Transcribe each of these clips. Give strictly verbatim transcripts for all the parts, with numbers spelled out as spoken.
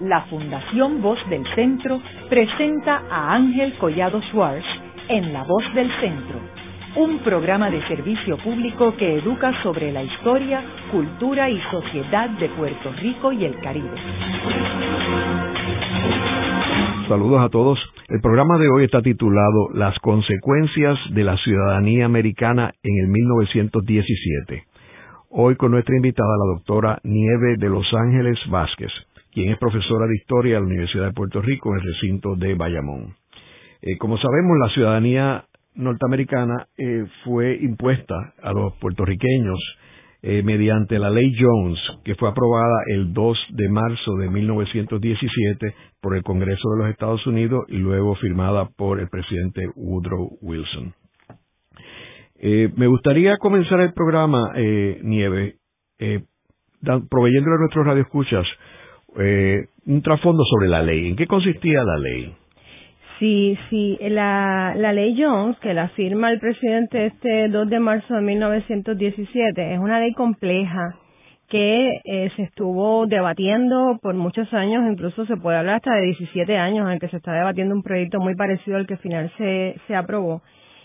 la Fundación Voz del Centro presenta a Ángel Collado Schwartz en La Voz del Centro, un programa de servicio público que educa sobre la historia, cultura y sociedad de Puerto Rico y el Caribe. Saludos a todos. El programa de hoy está titulado Las consecuencias de la ciudadanía americana en el mil novecientos diecisiete. Hoy con nuestra invitada, la doctora Nieve de Los Ángeles Vázquez, quien es profesora de Historia de la Universidad de Puerto Rico en el recinto de Bayamón. Eh, como sabemos, la ciudadanía norteamericana eh, fue impuesta a los puertorriqueños eh, mediante la Ley Jones, que fue aprobada el dos de marzo de mil novecientos diecisiete por el Congreso de los Estados Unidos y luego firmada por el presidente Woodrow Wilson. Eh, me gustaría comenzar el programa, eh, Nieve, eh, da, proveyéndole a nuestros radioescuchas eh, un trasfondo sobre la ley. ¿En qué consistía la ley? Sí, sí, la, la ley Jones, que la firma el presidente este dos de marzo de mil novecientos diecisiete, es una ley compleja que eh, se estuvo debatiendo por muchos años, incluso se puede hablar hasta de diecisiete años en el que se está debatiendo un proyecto muy parecido al que al final se, se aprobó.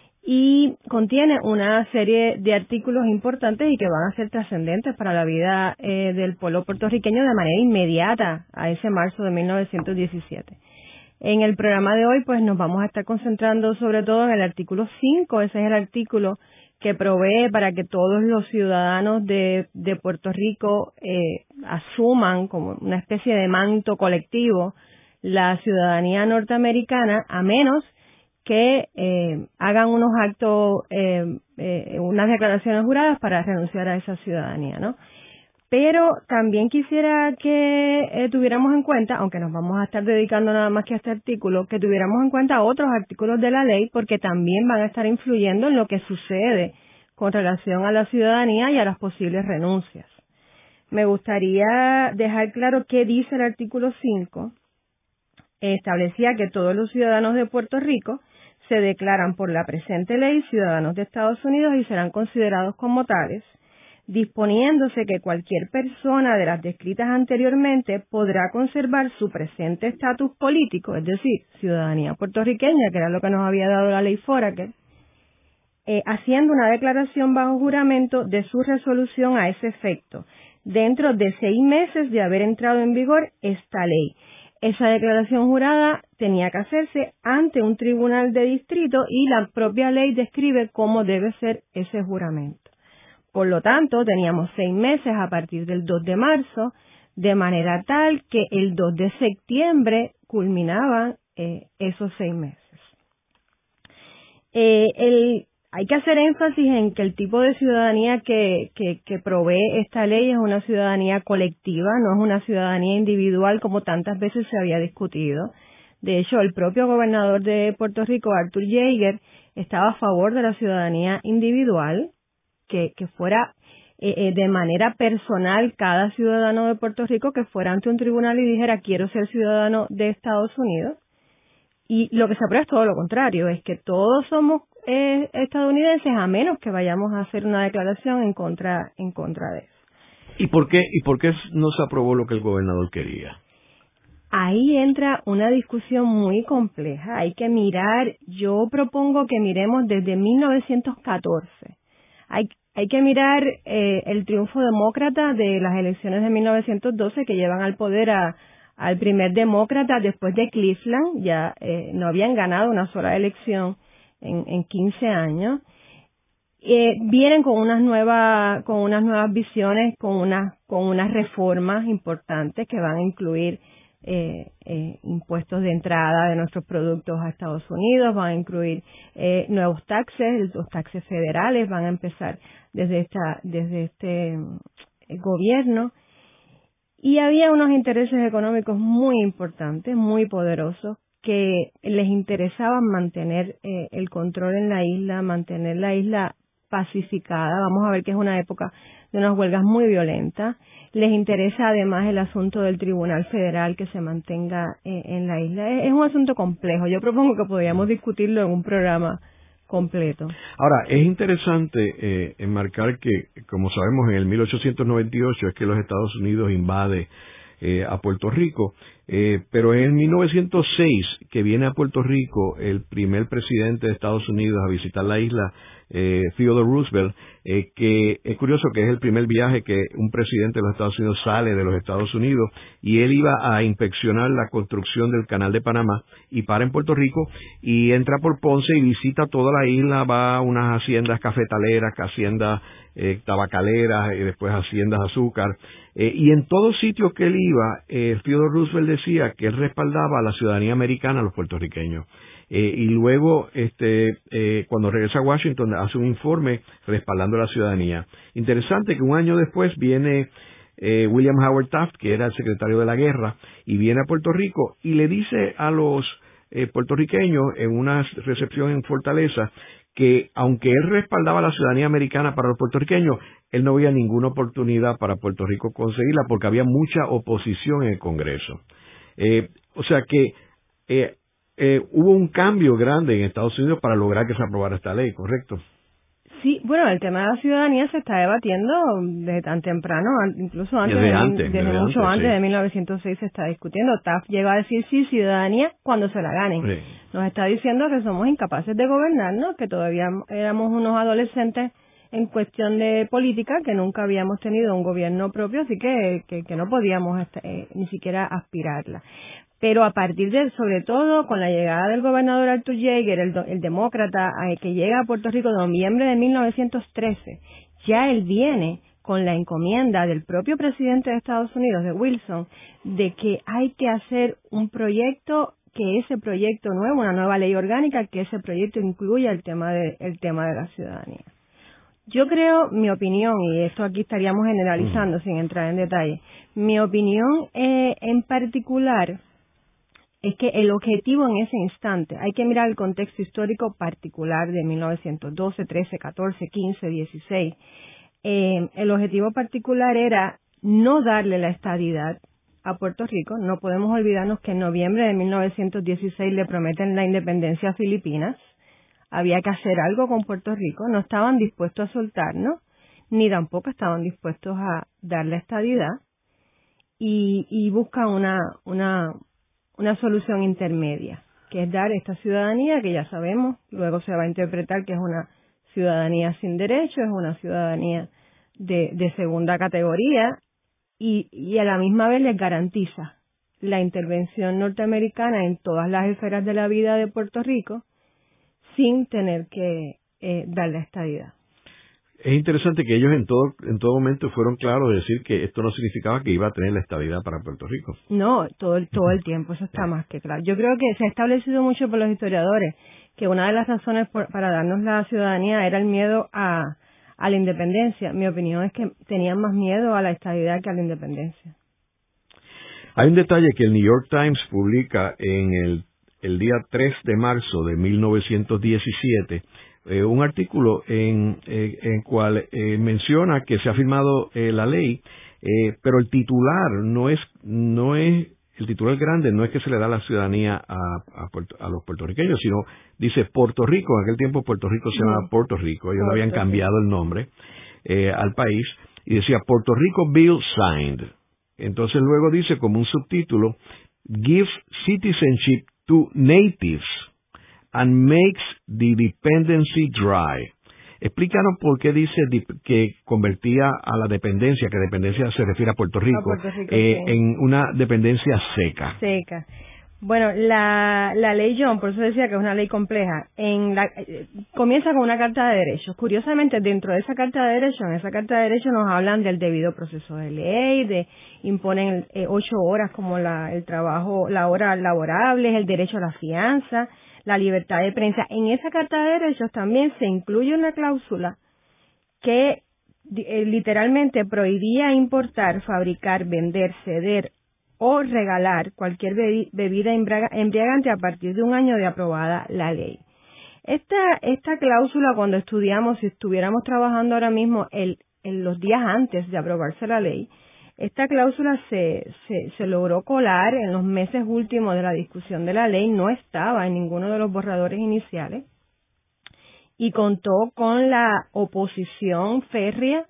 Y contiene una serie de artículos importantes y que van a ser trascendentes para la vida eh, del pueblo puertorriqueño de manera inmediata a ese marzo de mil novecientos diecisiete. En el programa de hoy, pues nos vamos a estar concentrando sobre todo en el artículo cinco. Ese es el artículo que provee para que todos los ciudadanos de, de Puerto Rico eh, asuman como una especie de manto colectivo la ciudadanía norteamericana, a menos que eh, hagan unos actos, eh, eh, unas declaraciones juradas para renunciar a esa ciudadanía, ¿no? Pero también quisiera que eh, tuviéramos en cuenta, aunque nos vamos a estar dedicando nada más que a este artículo, que tuviéramos en cuenta otros artículos de la ley porque también van a estar influyendo en lo que sucede con relación a la ciudadanía y a las posibles renuncias. Me gustaría dejar claro qué dice el artículo cinco. Establecía que todos los ciudadanos de Puerto Rico se declaran por la presente ley ciudadanos de Estados Unidos y serán considerados como tales, disponiéndose que cualquier persona de las descritas anteriormente podrá conservar su presente estatus político, es decir, ciudadanía puertorriqueña, que era lo que nos había dado la ley Foraker, eh, haciendo una declaración bajo juramento de su resolución a ese efecto, dentro de seis meses de haber entrado en vigor esta ley. Esa declaración jurada tenía que hacerse ante un tribunal de distrito y la propia ley describe cómo debe ser ese juramento. Por lo tanto, teníamos seis meses a partir del dos de marzo, de manera tal que el dos de septiembre culminaban eh, esos seis meses. Eh, el, hay que hacer énfasis en que el tipo de ciudadanía que, que, que provee esta ley es una ciudadanía colectiva, no es una ciudadanía individual como tantas veces se había discutido. De hecho, el propio gobernador de Puerto Rico, Arthur Jaeger, estaba a favor de la ciudadanía individual, que, que fuera eh, eh, de manera personal cada ciudadano de Puerto Rico que fuera ante un tribunal y dijera quiero ser ciudadano de Estados Unidos. Y lo que se aprueba es todo lo contrario, es que todos somos eh, estadounidenses a menos que vayamos a hacer una declaración en contra en contra de eso. ¿Y por qué y por qué no se aprobó lo que el gobernador quería? Ahí entra una discusión muy compleja. Hay que mirar, yo propongo que miremos desde mil novecientos catorce. Hay, hay que mirar eh, el triunfo demócrata de las elecciones de mil novecientos doce que llevan al poder a, al primer demócrata después de Cleveland. Ya eh, no habían ganado una sola elección en, en quince años. Eh, vienen con unas nuevas, con unas nuevas visiones, con unas, con unas reformas importantes que van a incluir Eh, eh, impuestos de entrada de nuestros productos a Estados Unidos, van a incluir eh, nuevos taxes, los taxes federales van a empezar desde esta, desde este eh, gobierno, y había unos intereses económicos muy importantes, muy poderosos, que les interesaba mantener eh, el control en la isla, mantener la isla pacificada. Vamos a ver que es una época de unas huelgas muy violentas. Les interesa además el asunto del Tribunal Federal que se mantenga eh, en la isla. Es, es un asunto complejo. Yo propongo que podríamos discutirlo en un programa completo. Ahora, es interesante eh, enmarcar que, como sabemos, en el mil ochocientos noventa y ocho es que los Estados Unidos invade eh, a Puerto Rico. Eh, pero en mil novecientos seis, que viene a Puerto Rico el primer presidente de Estados Unidos a visitar la isla, eh, Theodore Roosevelt, eh, que es curioso que es el primer viaje que un presidente de los Estados Unidos sale de los Estados Unidos, y él iba a inspeccionar la construcción del Canal de Panamá y para en Puerto Rico y entra por Ponce y visita toda la isla, va a unas haciendas cafetaleras, haciendas eh, tabacaleras y después haciendas de azúcar, eh, y en todos sitios que él iba, eh, Theodore Roosevelt decía que él respaldaba a la ciudadanía americana, a los puertorriqueños. Eh, y luego, este, eh, cuando regresa a Washington, hace un informe respaldando a la ciudadanía. Interesante que un año después viene eh, William Howard Taft, que era el secretario de la guerra, y viene a Puerto Rico y le dice a los eh, puertorriqueños en una recepción en Fortaleza que aunque él respaldaba a la ciudadanía americana para los puertorriqueños, él no veía ninguna oportunidad para Puerto Rico conseguirla porque había mucha oposición en el Congreso. Eh, o sea que eh, eh, hubo un cambio grande en Estados Unidos para lograr que se aprobara esta ley, ¿correcto? Sí, bueno, el tema de la ciudadanía se está debatiendo desde tan temprano, incluso antes, desde, de, antes, desde, desde mucho antes, antes sí. de mil novecientos seis se está discutiendo. Taft llegó a decir sí, ciudadanía cuando se la ganen. Sí. Nos está diciendo que somos incapaces de gobernarnos, que todavía éramos unos adolescentes en cuestión de política, que nunca habíamos tenido un gobierno propio, así que, que, que no podíamos eh, ni siquiera aspirarla. Pero a partir de, sobre todo, con la llegada del gobernador Arthur Jaeger, el, el demócrata, eh, que llega a Puerto Rico en noviembre de mil novecientos trece, ya él viene con la encomienda del propio presidente de Estados Unidos, de Wilson, de que hay que hacer un proyecto, que ese proyecto nuevo, una nueva ley orgánica, que ese proyecto incluya el tema de, el tema de la ciudadanía. Yo creo, mi opinión, y esto aquí estaríamos generalizando mm. sin entrar en detalle, mi opinión eh, en particular es que el objetivo en ese instante, hay que mirar el contexto histórico particular de mil novecientos doce, trece, catorce, quince, dieciséis. Eh, el objetivo particular era no darle la estadidad a Puerto Rico. No podemos olvidarnos que en noviembre de mil novecientos dieciséis le prometen la independencia a Filipinas. Había que hacer algo con Puerto Rico. No estaban dispuestos a soltarnos, ni tampoco estaban dispuestos a dar la estadidad. Y, y buscan una, una, una solución intermedia, que es dar esta ciudadanía que ya sabemos, luego se va a interpretar que es una ciudadanía sin derecho, es una ciudadanía de, de segunda categoría, y, y a la misma vez les garantiza la intervención norteamericana en todas las esferas de la vida de Puerto Rico sin tener que eh, dar la estadidad. Es interesante que ellos en todo en todo momento fueron claros de decir que esto no significaba que iba a tener la estabilidad para Puerto Rico. No, todo el, todo el tiempo, eso está más que claro. Yo creo que se ha establecido mucho por los historiadores que una de las razones por, para darnos la ciudadanía era el miedo a, a la independencia. Mi opinión es que tenían más miedo a la estabilidad que a la independencia. Hay un detalle que el New York Times publica en el, el día tres de marzo de mil novecientos diecisiete, Eh, un artículo en eh, en cual eh, menciona que se ha firmado eh, la ley, eh, pero el titular no es no es el titular grande no es que se le da la ciudadanía a a, Puerto, a los puertorriqueños, sino dice Puerto Rico. En aquel tiempo Puerto Rico se llamaba Puerto Rico, ellos Puerto habían Rico. cambiado el nombre eh, al país y decía Puerto Rico Bill Signed. Entonces luego dice como un subtítulo, gives citizenship to natives and makes the dependency dry. Explícanos por qué dice que convertía a la dependencia, que dependencia se refiere a Puerto Rico, a Puerto Rico eh, sí. en una dependencia seca. Seca. Bueno, la, la ley John, por eso decía que es una ley compleja, en la, eh, comienza con una carta de derechos. Curiosamente, dentro de esa carta de derechos, en esa carta de derechos nos hablan del debido proceso de ley, de imponen eh, ocho horas como la, el trabajo, la hora laborable, el derecho a la fianza, la libertad de prensa. En esa carta de derechos también se incluye una cláusula que eh, literalmente prohibía importar, fabricar, vender, ceder o regalar cualquier bebida embriagante a partir de un año de aprobada la ley. Esta, esta cláusula, cuando estudiamos, si estuviéramos trabajando ahora mismo el, en los días antes de aprobarse la ley, esta cláusula se, se, se logró colar en los meses últimos de la discusión de la ley, no estaba en ninguno de los borradores iniciales y contó con la oposición férrea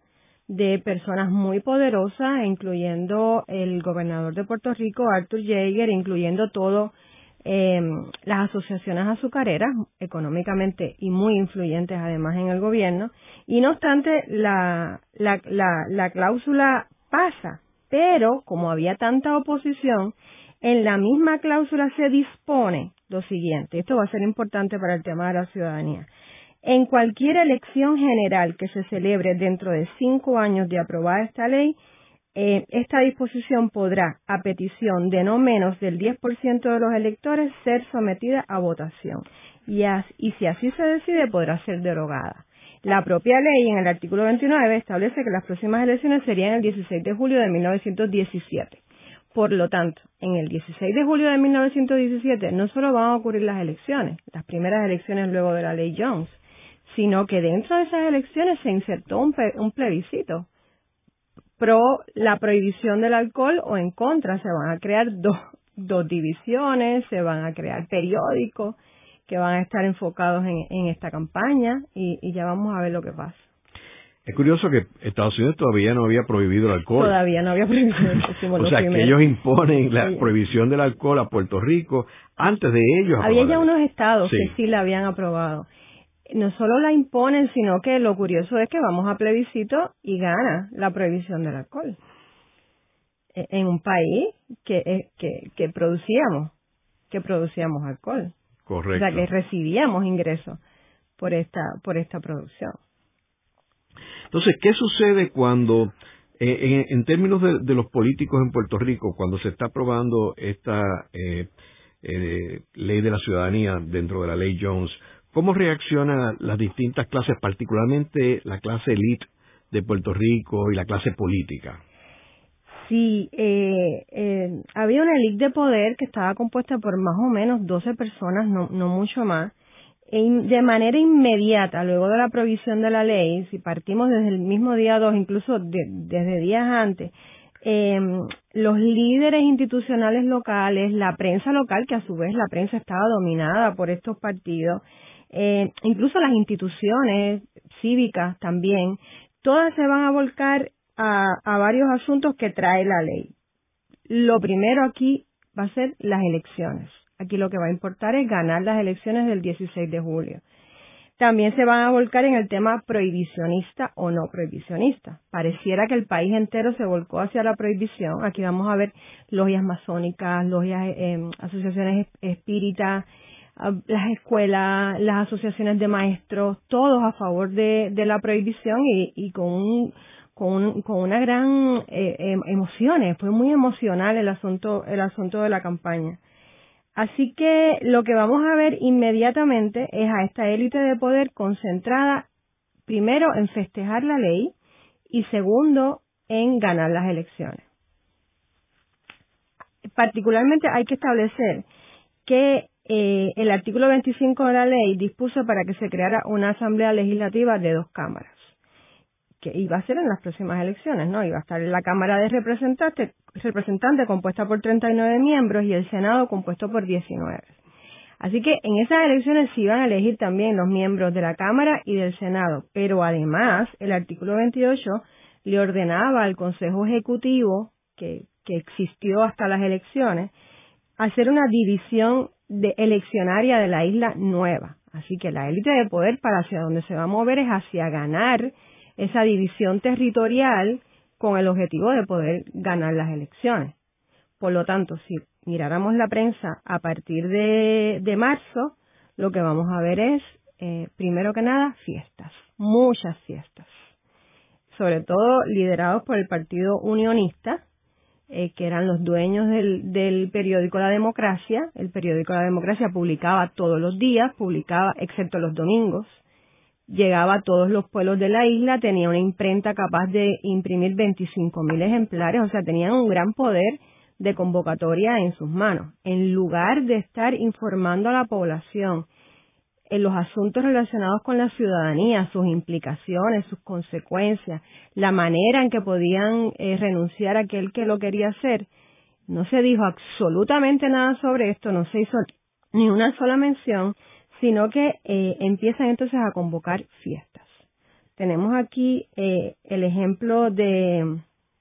de personas muy poderosas, incluyendo el gobernador de Puerto Rico, Arthur Jaeger, incluyendo todo eh, las asociaciones azucareras, económicamente y muy influyentes además en el gobierno. Y no obstante, la, la, la, la cláusula pasa, pero como había tanta oposición, en la misma cláusula se dispone lo siguiente. Esto va a ser importante para el tema de la ciudadanía. En cualquier elección general que se celebre dentro de cinco años de aprobada esta ley, eh, esta disposición podrá, a petición de no menos del diez por ciento de los electores, ser sometida a votación. Y, as, y si así se decide, podrá ser derogada. La propia ley, en el artículo veintinueve, establece que las próximas elecciones serían el dieciséis de julio de mil novecientos diecisiete. Por lo tanto, en el dieciséis de julio de mil novecientos diecisiete no solo van a ocurrir las elecciones, las primeras elecciones luego de la ley Jones, sino que dentro de esas elecciones se insertó un, un plebiscito pro la prohibición del alcohol o en contra. Se van a crear dos, dos divisiones, se van a crear periódicos que van a estar enfocados en, en esta campaña y, y ya vamos a ver lo que pasa. Es curioso que Estados Unidos todavía no había prohibido el alcohol. Todavía no había prohibido el alcohol. O sea, que ellos imponen la sí. prohibición del alcohol a Puerto Rico antes de ellos. Había ya unos estados sí. que sí la habían aprobado. No solo la imponen, sino que lo curioso es que vamos a plebiscito y gana la prohibición del alcohol. En un país que, que, que producíamos, que producíamos alcohol. Correcto. O sea, que recibíamos ingresos por esta, por esta producción. Entonces, ¿qué sucede cuando, eh, en, en términos de, de los políticos en Puerto Rico, cuando se está aprobando esta eh, eh, ley de la ciudadanía dentro de la ley Jones, cómo reaccionan las distintas clases, particularmente la clase elite de Puerto Rico y la clase política? Sí, eh, eh, había una elite de poder que estaba compuesta por más o menos doce personas, no, no mucho más. De manera inmediata, luego de la provisión de la ley, si partimos desde el mismo día dos, incluso de, desde días antes, eh, los líderes institucionales locales, la prensa local, que a su vez la prensa estaba dominada por estos partidos, eh, incluso las instituciones cívicas también, todas se van a volcar a, a varios asuntos que trae la ley. Lo primero aquí va a ser las elecciones. Aquí lo que va a importar es ganar las elecciones del dieciséis de julio. También se van a volcar en el tema prohibicionista o no prohibicionista. Pareciera que el país entero se volcó hacia la prohibición. Aquí vamos a ver logias masónicas, logias, eh, asociaciones espíritas, las escuelas, las asociaciones de maestros, todos a favor de, de la prohibición y, y con un, con, un, con una gran eh, emociones. Fue muy emocional el asunto, el asunto de la campaña. Así que lo que vamos a ver inmediatamente es a esta élite de poder concentrada, primero, en festejar la ley y segundo, en ganar las elecciones. Particularmente hay que establecer que eh, el artículo veinticinco de la ley dispuso para que se creara una asamblea legislativa de dos cámaras, que iba a ser en las próximas elecciones, ¿no? Iba a estar en la Cámara de Representantes, representante compuesta por treinta y nueve miembros y el Senado compuesto por diecinueve. Así que en esas elecciones se iban a elegir también los miembros de la Cámara y del Senado, pero además el artículo veintiocho le ordenaba al Consejo Ejecutivo, que, que existió hasta las elecciones, hacer una división de eleccionaria de la isla nueva. Así que la élite de poder para hacia donde se va a mover es hacia ganar esa división territorial con el objetivo de poder ganar las elecciones. Por lo tanto, si miráramos la prensa a partir de, de marzo, lo que vamos a ver es, eh, primero que nada, fiestas, muchas fiestas, sobre todo liderados por el Partido Unionista, eh, que eran los dueños del, del periódico La Democracia. El periódico La Democracia publicaba todos los días, publicaba excepto los domingos, llegaba a todos los pueblos de la isla, tenía una imprenta capaz de imprimir veinticinco mil ejemplares, o sea, tenían un gran poder de convocatoria en sus manos. En lugar de estar informando a la población en los asuntos relacionados con la ciudadanía, sus implicaciones, sus consecuencias, la manera en que podían eh, renunciar a aquel que lo quería hacer, no se dijo absolutamente nada sobre esto, no se hizo ni una sola mención, sino que eh, empiezan entonces a convocar fiestas. Tenemos aquí eh, el ejemplo de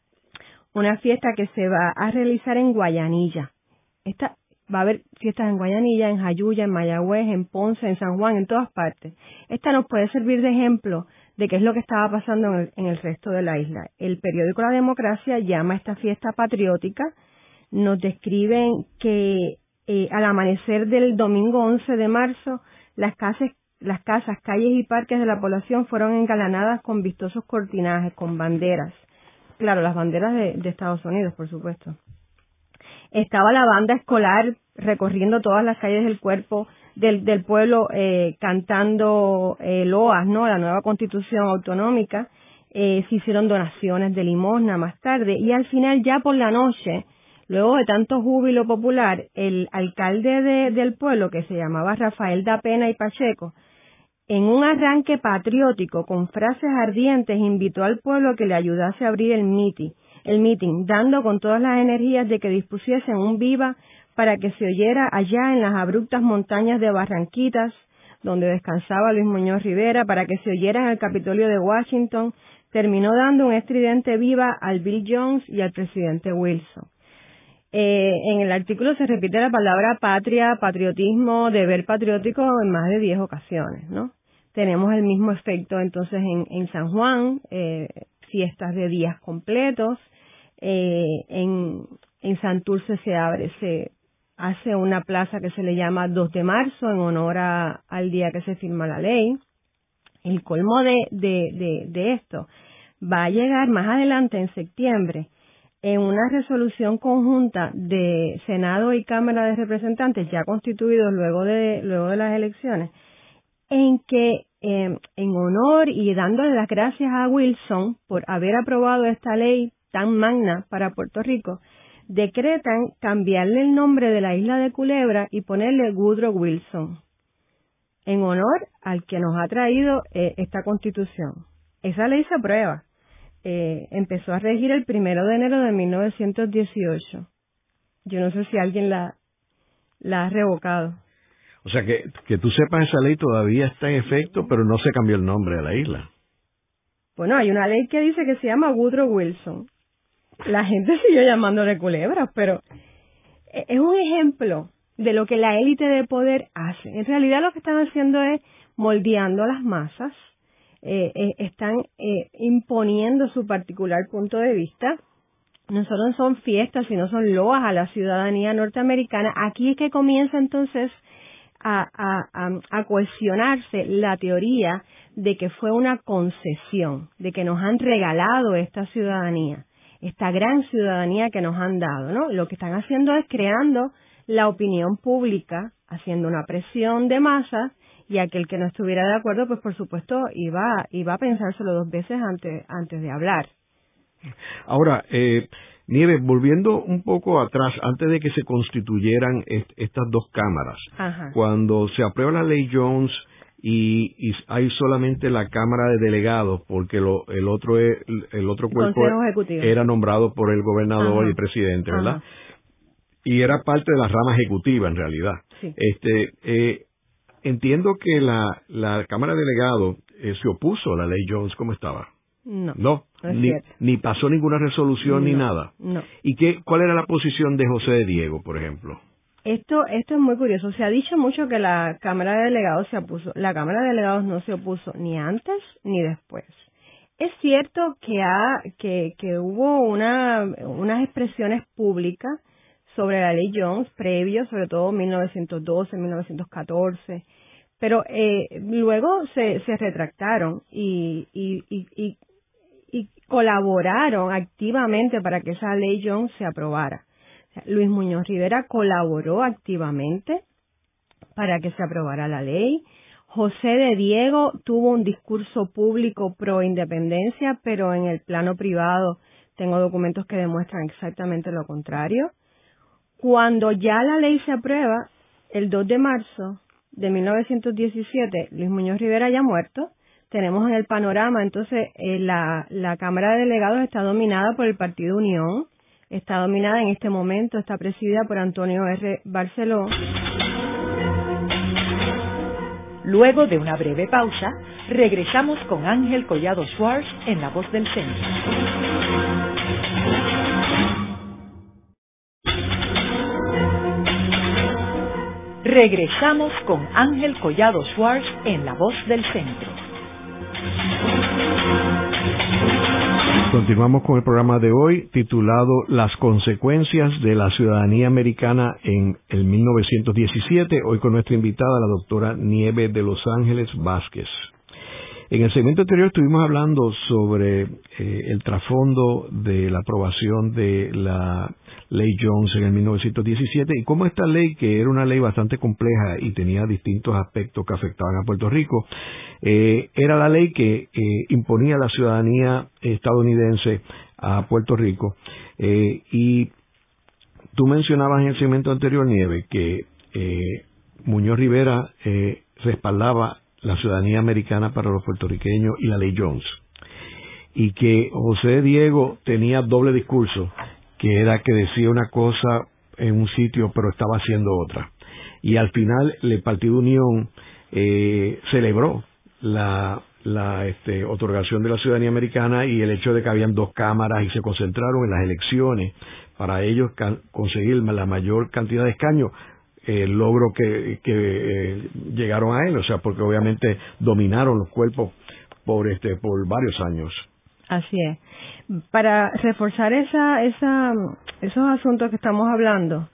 una fiesta que se va a realizar en Guayanilla. Esta va a haber fiestas en Guayanilla, en Jayuya, en Mayagüez, en Ponce, en San Juan, en todas partes. Esta nos puede servir de ejemplo de qué es lo que estaba pasando en el, en el resto de la isla. El periódico La Democracia llama a esta fiesta patriótica. Nos describen que eh, al amanecer del domingo once de marzo, las casas, las casas, calles y parques de la población fueron engalanadas con vistosos cortinajes, con banderas. Claro, las banderas de, de Estados Unidos, por supuesto. Estaba la banda escolar recorriendo todas las calles del cuerpo del, del pueblo eh, cantando eh, loas, ¿no? La nueva Constitución autonómica. Eh, se hicieron donaciones de limosna más tarde y al final ya por la noche, luego de tanto júbilo popular, el alcalde de, del pueblo, que se llamaba Rafael da Pena y Pacheco, en un arranque patriótico con frases ardientes, invitó al pueblo a que le ayudase a abrir el meeting, el meeting, dando con todas las energías de que dispusiesen un viva para que se oyera allá en las abruptas montañas de Barranquitas, donde descansaba Luis Muñoz Rivera, para que se oyera en el Capitolio de Washington. Terminó dando un estridente viva al Bill Jones y al presidente Wilson. Eh, en el artículo se repite la palabra patria, patriotismo, deber patriótico en más de diez ocasiones, ¿no? Tenemos el mismo efecto entonces en, en San Juan, eh, fiestas de días completos. Eh, en, en Santurce se abre, se hace una plaza que se le llama dos de marzo en honor a, al día que se firma la ley. El colmo de, de, de, de esto va a llegar más adelante en septiembre en una resolución conjunta de Senado y Cámara de Representantes ya constituidos luego de luego de las elecciones, en que eh, en honor y dándole las gracias a Wilson por haber aprobado esta ley tan magna para Puerto Rico, decretan cambiarle el nombre de la isla de Culebra y ponerle Woodrow Wilson, en honor al que nos ha traído eh, esta Constitución. Esa ley se aprueba. Eh, empezó a regir el primero de enero de mil novecientos dieciocho. Yo no sé si alguien la, la ha revocado. O sea, que, que tú sepas, esa ley todavía está en efecto, pero no se cambió el nombre de la isla. Bueno, hay una ley que dice que se llama Woodrow Wilson. La gente sigue llamándole Culebras, pero es un ejemplo de lo que la élite de poder hace. En realidad lo que están haciendo es moldeando a las masas. Eh, eh, están eh, imponiendo su particular punto de vista. No solo son fiestas, sino son loas a la ciudadanía norteamericana. Aquí es que comienza entonces a, a, a, a cuestionarse la teoría de que fue una concesión, de que nos han regalado esta ciudadanía, esta gran ciudadanía que nos han dado, ¿no? Lo que están haciendo es creando la opinión pública, haciendo una presión de masas, y aquel que no estuviera de acuerdo, pues por supuesto iba, iba a pensárselo dos veces antes, antes de hablar. Ahora, eh, Nieves, volviendo un poco atrás, antes de que se constituyeran est estas dos cámaras, Ajá. Cuando se aprueba la ley Jones y, y hay solamente la Cámara de Delegados, porque lo, el otro es, el otro cuerpo era nombrado por el gobernador Ajá. y el presidente, ¿verdad? Ajá. Y era parte de la rama ejecutiva en realidad. Sí. Este, eh, Entiendo que la, la Cámara de Delegados eh, se opuso a la ley Jones como estaba. No, no, no es ni, cierto. ni pasó ninguna resolución no, ni nada. No. ¿Y qué, cuál era la posición de José de Diego, por ejemplo? Esto, esto es muy curioso. Se ha dicho mucho que la Cámara de Delegados se opuso. La Cámara de Delegados no se opuso ni antes ni después. Es cierto que ha, que, que hubo una, unas expresiones públicas sobre la ley Jones previo, sobre todo en mil novecientos doce, mil novecientos catorce, pero eh, luego se, se retractaron y, y, y, y, y colaboraron activamente para que esa ley Jones se aprobara. O sea, Luis Muñoz Rivera colaboró activamente para que se aprobara la ley. José de Diego tuvo un discurso público pro independencia, pero en el plano privado tengo documentos que demuestran exactamente lo contrario. Cuando ya la ley se aprueba, el dos de marzo de mil novecientos diecisiete, Luis Muñoz Rivera ya muerto, tenemos en el panorama, entonces, eh, la, la Cámara de Delegados está dominada por el Partido Unión, está dominada en este momento, está presidida por Antonio R. Barceló. Luego de una breve pausa, regresamos con Ángel Collado Schwartz en La Voz del Centro. Regresamos con Ángel Collado Schwartz en La Voz del Centro. Continuamos con el programa de hoy titulado Las consecuencias de la ciudadanía americana en el mil novecientos diecisiete, hoy con nuestra invitada, la doctora Nieve de Los Ángeles Vázquez. En el segmento anterior estuvimos hablando sobre eh, el trasfondo de la aprobación de la Ley Jones en el mil novecientos diecisiete y cómo esta ley, que era una ley bastante compleja y tenía distintos aspectos que afectaban a Puerto Rico, eh, era la ley que eh, imponía la ciudadanía estadounidense a Puerto Rico. Eh, y tú mencionabas en el segmento anterior, Nieve, que eh, Muñoz Rivera eh, respaldaba la ciudadanía americana para los puertorriqueños y la Ley Jones, y que José Diego tenía doble discurso, que era que decía una cosa en un sitio pero estaba haciendo otra, y al final el Partido Unión eh, celebró la, la este, otorgación de la ciudadanía americana y el hecho de que habían dos cámaras y se concentraron en las elecciones para ellos can- conseguir la mayor cantidad de escaños, el logro que, que eh, llegaron a él, o sea, porque obviamente dominaron los cuerpos por este por varios años. Así es. Para reforzar esa, esa, esos asuntos que estamos hablando,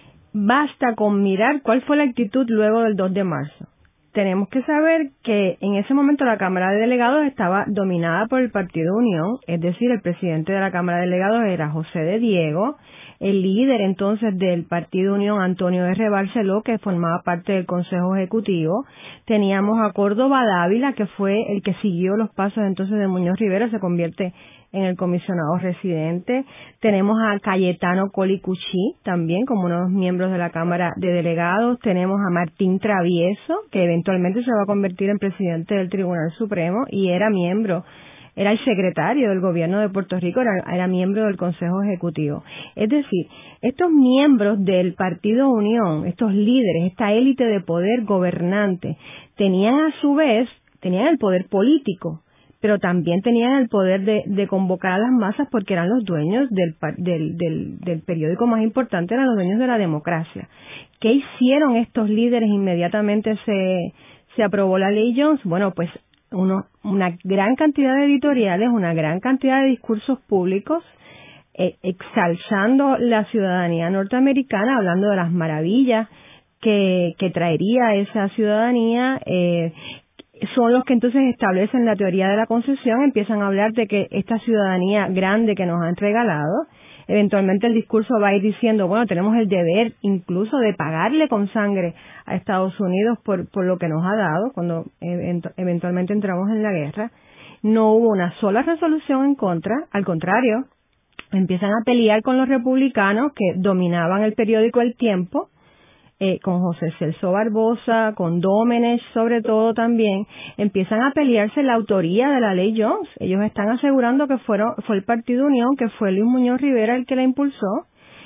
basta con mirar cuál fue la actitud luego del dos de marzo. Tenemos que saber que en ese momento la Cámara de Delegados estaba dominada por el Partido Unión, es decir, el presidente de la Cámara de Delegados era José de Diego, el líder entonces del Partido Unión, Antonio R. Barceló, que formaba parte del Consejo Ejecutivo. Teníamos a Córdoba Dávila, que fue el que siguió los pasos entonces de Muñoz Rivera, se convierte en el comisionado residente. Tenemos a Cayetano Colicuchí, también como uno de los miembros de la Cámara de Delegados. Tenemos a Martín Travieso, que eventualmente se va a convertir en presidente del Tribunal Supremo y era miembro era el secretario del gobierno de Puerto Rico, era, era miembro del Consejo Ejecutivo. Es decir, estos miembros del Partido Unión, estos líderes, esta élite de poder gobernante, tenían a su vez, tenían el poder político, pero también tenían el poder de, de convocar a las masas porque eran los dueños del, del, del, del periódico más importante, eran los dueños de la democracia. ¿Qué hicieron estos líderes? Inmediatamente se, se aprobó la Ley Jones. Bueno, pues Uno, una gran cantidad de editoriales, una gran cantidad de discursos públicos eh, exalzando la ciudadanía norteamericana, hablando de las maravillas que, que traería esa ciudadanía. Eh, son los que entonces establecen la teoría de la concesión, empiezan a hablar de que esta ciudadanía grande que nos han regalado, eventualmente el discurso va a ir diciendo, bueno, tenemos el deber incluso de pagarle con sangre a Estados Unidos por, por lo que nos ha dado cuando eventualmente entramos en la guerra. No hubo una sola resolución en contra, al contrario, empiezan a pelear con los republicanos que dominaban el periódico El Tiempo, eh, con José Celso Barbosa, con Dómenes sobre todo también, empiezan a pelearse la autoría de la Ley Jones. Ellos están asegurando que fueron, fue el Partido Unión, que fue Luis Muñoz Rivera el que la impulsó,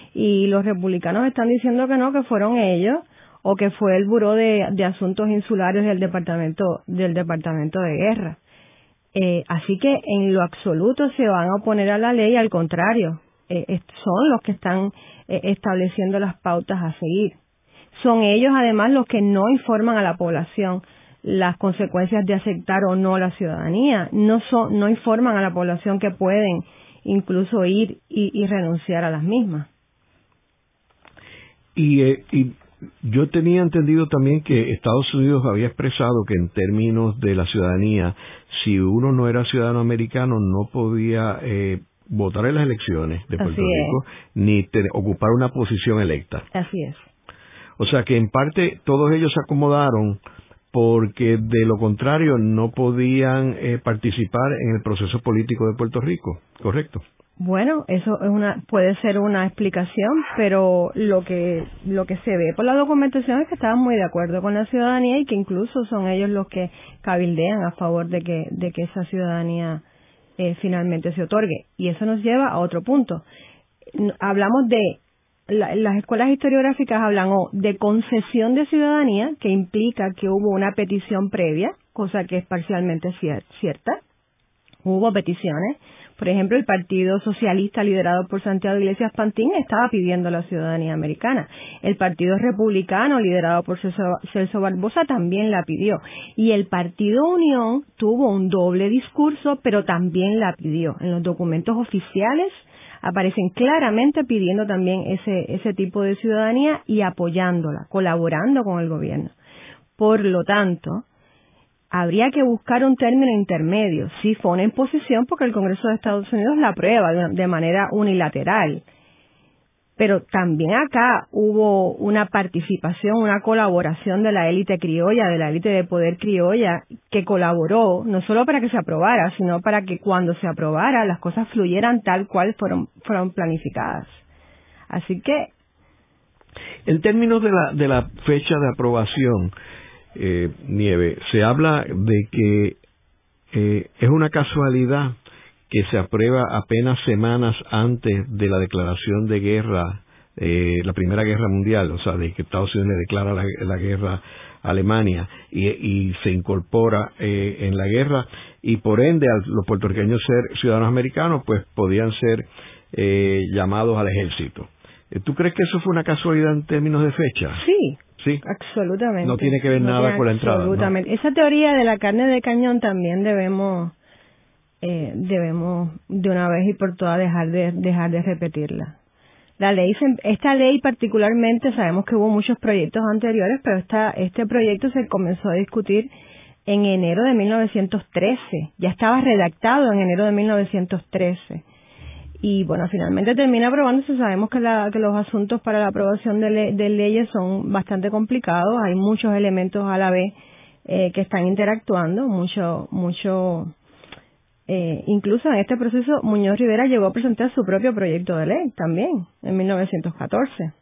y los republicanos están diciendo que no, que fueron ellos, o que fue el Buró de, de Asuntos Insulares del Departamento, del Departamento de Guerra. Eh, así que en lo absoluto se van a oponer a la ley, al contrario, eh, son los que están eh, estableciendo las pautas a seguir. Son ellos además los que no informan a la población las consecuencias de aceptar o no la ciudadanía. No son, no informan a la población que pueden incluso ir y, y renunciar a las mismas. Y, eh, y yo tenía entendido también que Estados Unidos había expresado que en términos de la ciudadanía, si uno no era ciudadano americano, no podía eh, votar en las elecciones de Puerto Así Rico, es. ni te, ocupar una posición electa. Así es. O sea que en parte todos ellos se acomodaron porque de lo contrario no podían eh, participar en el proceso político de Puerto Rico, ¿correcto? Bueno, eso es una puede ser una explicación, pero lo que lo que se ve por la documentación es que estaban muy de acuerdo con la ciudadanía y que incluso son ellos los que cabildean a favor de que de que esa ciudadanía eh, finalmente se otorgue. Y eso nos lleva a otro punto. Hablamos de la, las escuelas historiográficas hablan o de concesión de ciudadanía, que implica que hubo una petición previa, cosa que es parcialmente cier- cierta. Hubo peticiones. Por ejemplo, el Partido Socialista, liderado por Santiago Iglesias Pantín, estaba pidiendo la ciudadanía americana. El Partido Republicano, liderado por Celso, Celso Barbosa, también la pidió. Y el Partido Unión tuvo un doble discurso, pero también la pidió. En los documentos oficiales aparecen claramente pidiendo también ese, ese tipo de ciudadanía y apoyándola, colaborando con el gobierno. Por lo tanto, habría que buscar un término intermedio. Sí, fue una imposición porque el Congreso de Estados Unidos la aprueba de manera unilateral. Pero también acá hubo una participación, una colaboración de la élite criolla, de la élite de poder criolla, que colaboró no solo para que se aprobara, sino para que cuando se aprobara las cosas fluyeran tal cual fueron, fueron planificadas. Así que... En términos de la, de la fecha de aprobación, Eh, Nieve, se habla de que eh, es una casualidad que se aprueba apenas semanas antes de la declaración de guerra, eh, la Primera Guerra Mundial, o sea, de que Estados Unidos le declara la, la guerra a Alemania y, y se incorpora eh, en la guerra, y por ende a los puertorriqueños ser ciudadanos americanos, pues podían ser eh, llamados al ejército. ¿Tú crees que eso fue una casualidad en términos de fecha? Sí. Sí. Absolutamente. No tiene que ver no nada con la entrada. Absolutamente. ¿No? Esa teoría de la carne de cañón también debemos, eh, debemos de una vez y por todas dejar de dejar de repetirla. La ley, esta ley particularmente, sabemos que hubo muchos proyectos anteriores, pero esta, este proyecto se comenzó a discutir en enero de mil novecientos trece. Ya estaba redactado en enero de mil novecientos trece. Y bueno, finalmente termina aprobándose. Sabemos que, la, que los asuntos para la aprobación de, le, de leyes son bastante complicados. Hay muchos elementos a la vez eh, que están interactuando, mucho, mucho. Eh, incluso en este proceso, Muñoz Rivera llegó a presentar su propio proyecto de ley también, en mil novecientos catorce.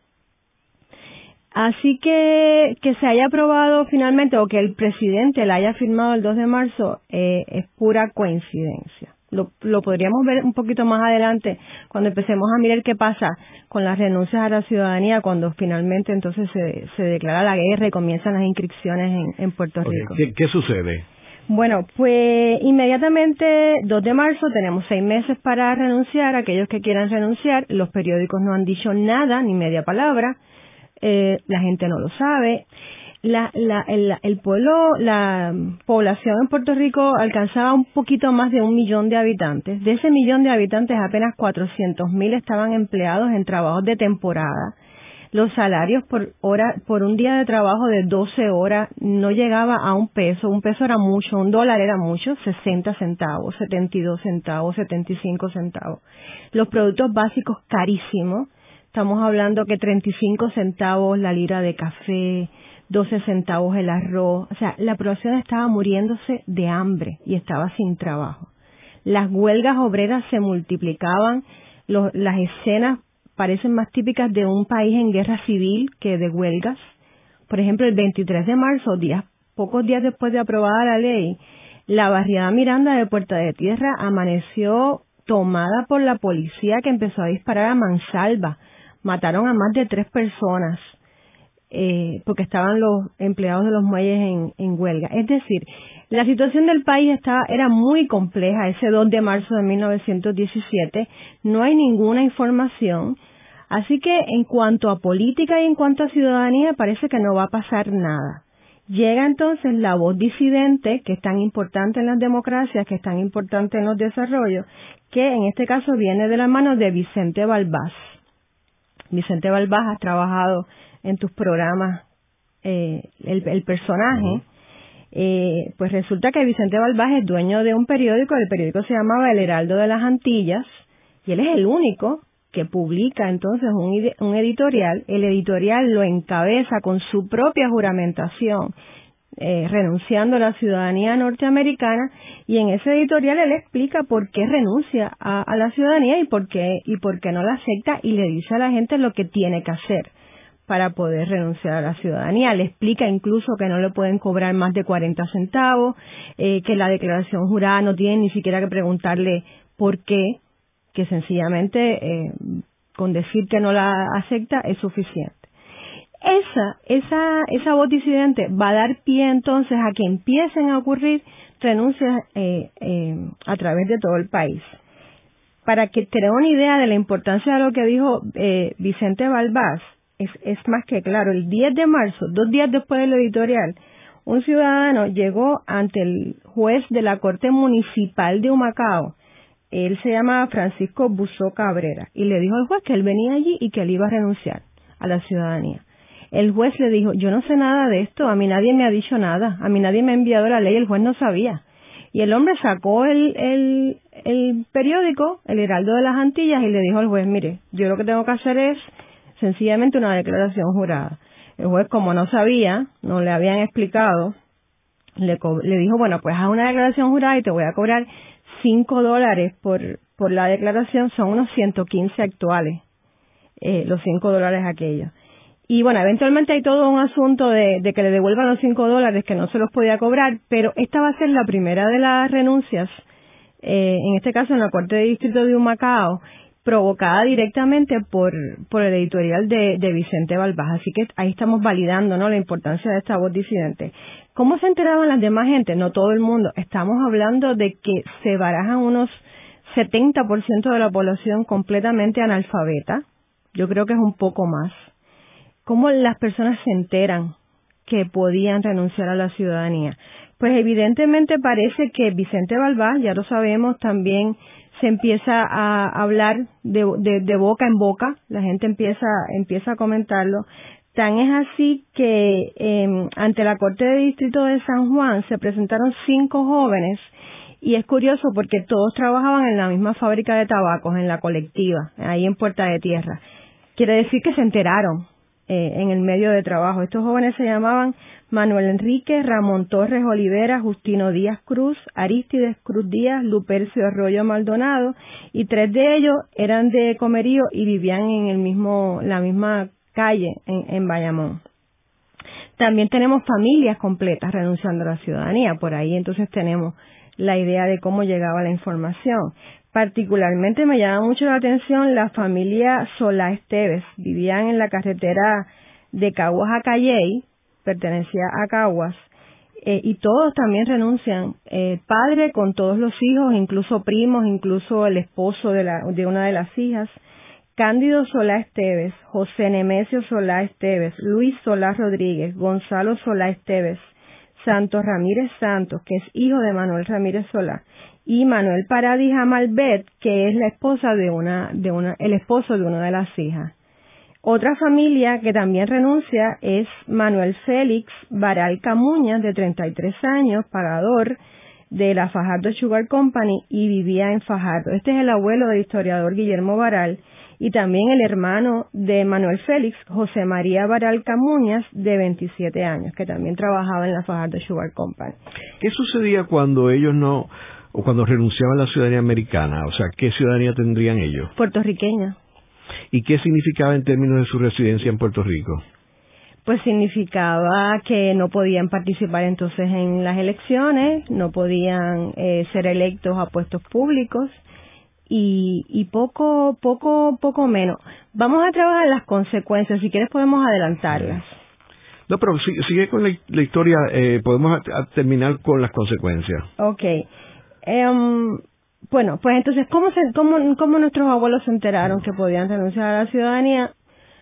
Así que que se haya aprobado finalmente o que el presidente la haya firmado el dos de marzo eh, es pura coincidencia. Lo, lo podríamos ver un poquito más adelante cuando empecemos a mirar qué pasa con las renuncias a la ciudadanía, cuando finalmente entonces se, se declara la guerra y comienzan las inscripciones en, en Puerto Okay. Rico. ¿Qué, ¿Qué sucede? Bueno, pues inmediatamente dos de marzo tenemos seis meses para renunciar. Aquellos que quieran renunciar, los periódicos no han dicho nada, ni media palabra, eh, la gente no lo sabe. La, la, el, el pueblo, la población en Puerto Rico alcanzaba un poquito más de un millón de habitantes. De ese millón de habitantes, apenas cuatrocientos mil estaban empleados en trabajos de temporada. Los salarios por hora, por un día de trabajo de doce horas no llegaba a un peso. Un peso era mucho, un dólar era mucho, sesenta centavos, setenta y dos centavos, setenta y cinco centavos. Los productos básicos carísimos. Estamos hablando que treinta y cinco centavos la libra de café, doce centavos el arroz. O sea, la población estaba muriéndose de hambre y estaba sin trabajo. Las huelgas obreras se multiplicaban. Los, las escenas parecen más típicas de un país en guerra civil que de huelgas. Por ejemplo, el veintitrés de marzo, días, pocos días después de aprobada la ley, la barriada Miranda de Puerta de Tierra amaneció tomada por la policía, que empezó a disparar a mansalva. Mataron a más de tres personas. Eh, porque estaban los empleados de los muelles en, en huelga. Es decir, la situación del país estaba, era muy compleja ese dos de marzo de mil novecientos diecisiete. No hay ninguna información. Así que en cuanto a política y en cuanto a ciudadanía, parece que no va a pasar nada. Llega entonces la voz disidente, que es tan importante en las democracias, que es tan importante en los desarrollos, que en este caso viene de la mano de Vicente Balbás. Vicente Balbás ha trabajado en tus programas eh, el, el personaje. Uh-huh. eh, pues resulta que Vicente Balbás es dueño de un periódico. El periódico se llamaba El Heraldo de las Antillas, y él es el único que publica entonces un, un editorial. El editorial lo encabeza con su propia juramentación, eh, renunciando a la ciudadanía norteamericana, y en ese editorial él explica por qué renuncia a, a la ciudadanía y por qué y por qué no la acepta, y le dice a la gente lo que tiene que hacer para poder renunciar a la ciudadanía. Le explica incluso que no le pueden cobrar más de cuarenta centavos, eh, que la declaración jurada no tiene ni siquiera que preguntarle por qué, que sencillamente eh, con decir que no la acepta es suficiente. Esa, esa, esa voz disidente va a dar pie entonces a que empiecen a ocurrir renuncias eh, eh, a través de todo el país. Para que tengan una idea de la importancia de lo que dijo eh, Vicente Balbás, es, es más que claro. El diez de marzo, dos días después del editorial, un ciudadano llegó ante el juez de la Corte Municipal de Humacao. Él se llama Francisco Busó Cabrera y le dijo al juez que él venía allí y que él iba a renunciar a la ciudadanía. El juez le dijo, yo no sé nada de esto, a mí nadie me ha dicho nada, a mí nadie me ha enviado la ley, el juez no sabía. Y el hombre sacó el, el, el periódico, el Heraldo de las Antillas, y le dijo al juez, mire, yo lo que tengo que hacer es sencillamente una declaración jurada. El juez, como no sabía, no le habían explicado, le, le dijo, bueno, pues haz una declaración jurada y te voy a cobrar cinco dólares por, por la declaración, son unos ciento quince actuales, eh, los cinco dólares aquellos. Y bueno, eventualmente hay todo un asunto de, de que le devuelvan los cinco dólares que no se los podía cobrar, pero esta va a ser la primera de las renuncias, eh, en este caso en la Corte de Distrito de Humacao, provocada directamente por, por el editorial de, de Vicente Balbás. Así que ahí estamos validando, ¿no?, la importancia de esta voz disidente. ¿Cómo se enteraban las demás gente? No todo el mundo. Estamos hablando de que se barajan unos setenta por ciento de la población completamente analfabeta. Yo creo que es un poco más. ¿Cómo las personas se enteran que podían renunciar a la ciudadanía? Pues evidentemente parece que Vicente Balbás, ya lo sabemos, también se empieza a hablar de, de, de boca en boca, la gente empieza, empieza a comentarlo. Tan es así que eh, ante la Corte de Distrito de San Juan se presentaron cinco jóvenes, y es curioso porque todos trabajaban en la misma fábrica de tabacos, en la colectiva, ahí en Puerta de Tierra. Quiere decir que se enteraron Eh, en el medio de trabajo. Estos jóvenes se llamaban Manuel Enrique, Ramón Torres Olivera, Justino Díaz Cruz, Aristides Cruz Díaz, Lupercio Arroyo Maldonado, y tres de ellos eran de Comerío y vivían en el mismo, la misma calle en, en Bayamón. También tenemos familias completas renunciando a la ciudadanía. Por ahí entonces tenemos la idea de cómo llegaba la información. Particularmente me llama mucho la atención la familia Solá Esteves. Vivían en la carretera de Caguas a Calley, pertenecía a Caguas, eh, y todos también renuncian. Eh, padre con todos los hijos, incluso primos, incluso el esposo de, la, de una de las hijas. Cándido Solá Esteves, José Nemesio Solá Esteves, Luis Solá Rodríguez, Gonzalo Solá Esteves, Santos Ramírez Santos, que es hijo de Manuel Ramírez Solá, y Manuel Paradis Amalbet, que es la esposa de una, de una, el esposo de una de las hijas. Otra familia que también renuncia es Manuel Félix Baral Camuñas, de treinta y tres años, pagador de la Fajardo Sugar Company, y vivía en Fajardo. Este es el abuelo del historiador Guillermo Baral, y también el hermano de Manuel Félix, José María Baral Camuñas, de veintisiete años, que también trabajaba en la Fajardo Sugar Company. ¿Qué sucedía cuando ellos no, o cuando renunciaban a la ciudadanía americana? O sea, ¿qué ciudadanía tendrían ellos? Puertorriqueña. ¿Y qué significaba en términos de su residencia en Puerto Rico? Pues significaba que no podían participar entonces en las elecciones, no podían eh, ser electos a puestos públicos, y, y poco, poco, poco menos. Vamos a trabajar las consecuencias, si quieres podemos adelantarlas. No, pero sigue, sigue con la, la historia, eh, podemos a, a terminar con las consecuencias. Okay. Um, bueno, pues entonces, ¿cómo, se, cómo, ¿cómo nuestros abuelos se enteraron que podían renunciar a la ciudadanía?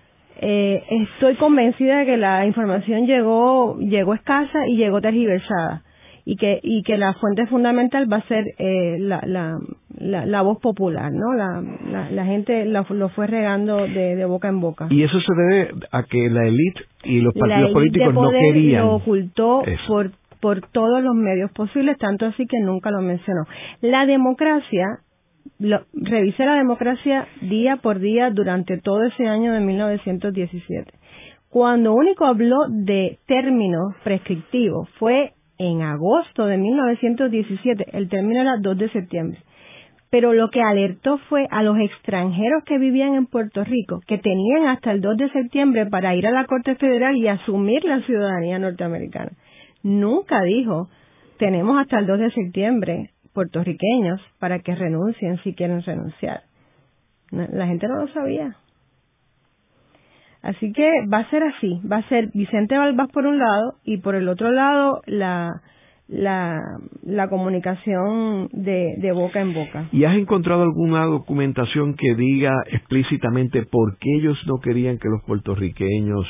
Eh, estoy convencida de que la información llegó, llegó escasa y llegó tergiversada. Y que, y que la fuente fundamental va a ser eh, la, la, la, la voz popular, ¿no? La, la, la gente la, lo fue regando de, de boca en boca. Y eso se debe a que la élite y los partidos la políticos de poder no querían. Lo ocultó eso. por por todos los medios posibles, tanto así que nunca lo mencionó. La democracia, lo, revisé la democracia día por día durante todo ese año de mil novecientos diecisiete. Cuando único habló de términos prescriptivos fue en agosto de mil novecientos diecisiete, el término era dos de septiembre. Pero lo que alertó fue a los extranjeros que vivían en Puerto Rico, que tenían hasta el dos de septiembre para ir a la Corte Federal y asumir la ciudadanía norteamericana. Nunca dijo, tenemos hasta el dos de septiembre puertorriqueños para que renuncien si quieren renunciar. La gente no lo sabía. Así que va a ser así, va a ser Vicente Balbás por un lado y por el otro lado la la, la comunicación de, de boca en boca. ¿Y has encontrado alguna documentación que diga explícitamente por qué ellos no querían que los puertorriqueños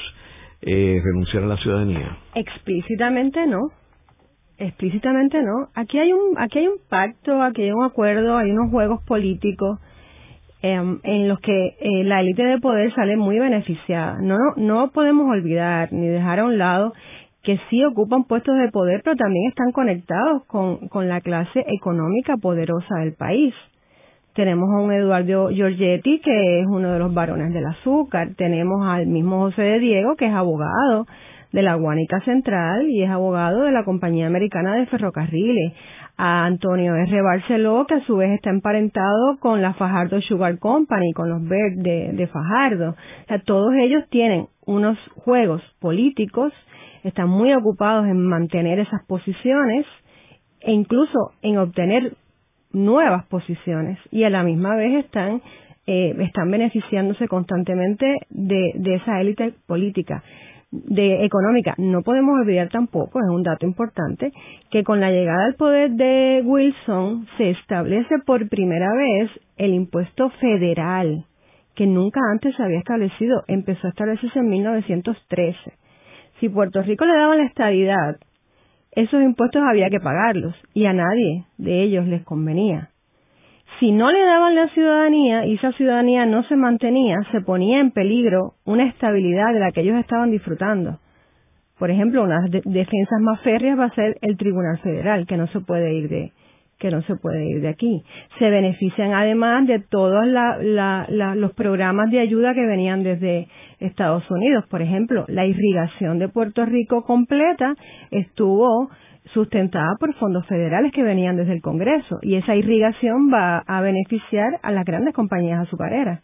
eh, renunciaran a la ciudadanía? Explícitamente no. Explícitamente no. Aquí hay un aquí hay un pacto, aquí hay un acuerdo, hay unos juegos políticos eh, en los que eh, la élite de poder sale muy beneficiada. No, no no podemos olvidar ni dejar a un lado que sí ocupan puestos de poder, pero también están conectados con, con la clase económica poderosa del país. Tenemos a un Eduardo Giorgetti, que es uno de los varones del azúcar. Tenemos al mismo José de Diego, que es abogado de la Guánica Central y es abogado de la Compañía Americana de Ferrocarriles. A Antonio R. Barceló, que a su vez está emparentado con la Fajardo Sugar Company, con los Bird de, de Fajardo. O sea, todos ellos tienen unos juegos políticos, están muy ocupados en mantener esas posiciones e incluso en obtener nuevas posiciones, y a la misma vez están eh, están beneficiándose constantemente de, de esa élite política, de económica. No podemos olvidar tampoco, es un dato importante, que con la llegada al poder de Wilson se establece por primera vez el impuesto federal, que nunca antes se había establecido. Empezó a establecerse en mil novecientos trece. Si Puerto Rico le daba la estadidad, esos impuestos había que pagarlos y a nadie de ellos les convenía. Si no le daban la ciudadanía y esa ciudadanía no se mantenía, se ponía en peligro una estabilidad de la que ellos estaban disfrutando. Por ejemplo, una de defensas más férreas va a ser el Tribunal Federal, que no se puede ir de que no se puede ir de aquí. Se benefician además de todos la, la, la, los programas de ayuda que venían desde Estados Unidos. Por ejemplo, la irrigación de Puerto Rico completa estuvo sustentada por fondos federales que venían desde el Congreso, y esa irrigación va a beneficiar a las grandes compañías azucareras.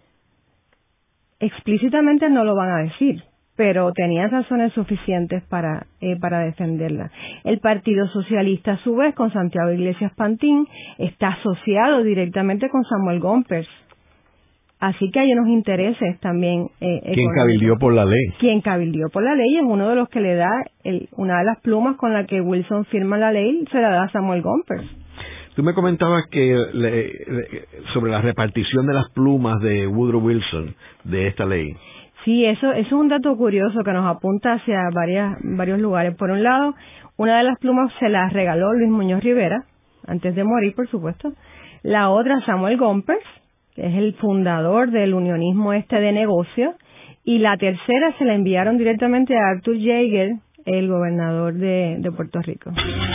Explícitamente no lo van a decir, pero tenían razones suficientes para eh, para defenderla. El Partido Socialista, a su vez, con Santiago Iglesias Pantín, está asociado directamente con Samuel Gompers. Así que hay unos intereses también. Eh, ¿Quién cabildió por la ley? Quien cabildió por la ley es uno de los que le da, el, una de las plumas con la que Wilson firma la ley, se la da a Samuel Gompers. Tú me comentabas que le, le, sobre la repartición de las plumas de Woodrow Wilson de esta ley. Sí, eso, eso es un dato curioso que nos apunta hacia varias, varios lugares. Por un lado, una de las plumas se la regaló Luis Muñoz Rivera, antes de morir, por supuesto. La otra, Samuel Gompers, que es el fundador del unionismo este de negocios. Y la tercera se la enviaron directamente a Arthur Jaeger, el gobernador de, de Puerto Rico.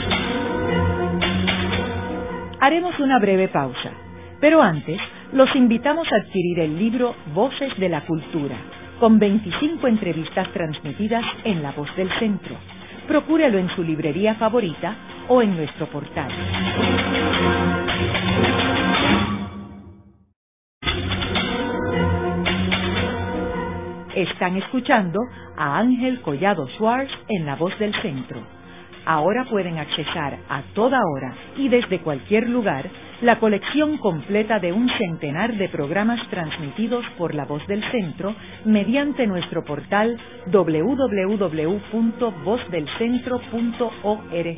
Haremos una breve pausa, pero antes los invitamos a adquirir el libro Voces de la Cultura, con veinticinco entrevistas transmitidas en La Voz del Centro. Procúrelo en su librería favorita o en nuestro portal. Están escuchando a Ángel Collado Schwartz en La Voz del Centro. Ahora pueden accesar a toda hora y desde cualquier lugar la colección completa de un centenar de programas transmitidos por La Voz del Centro mediante nuestro portal doble u doble u doble u punto voz del centro punto org.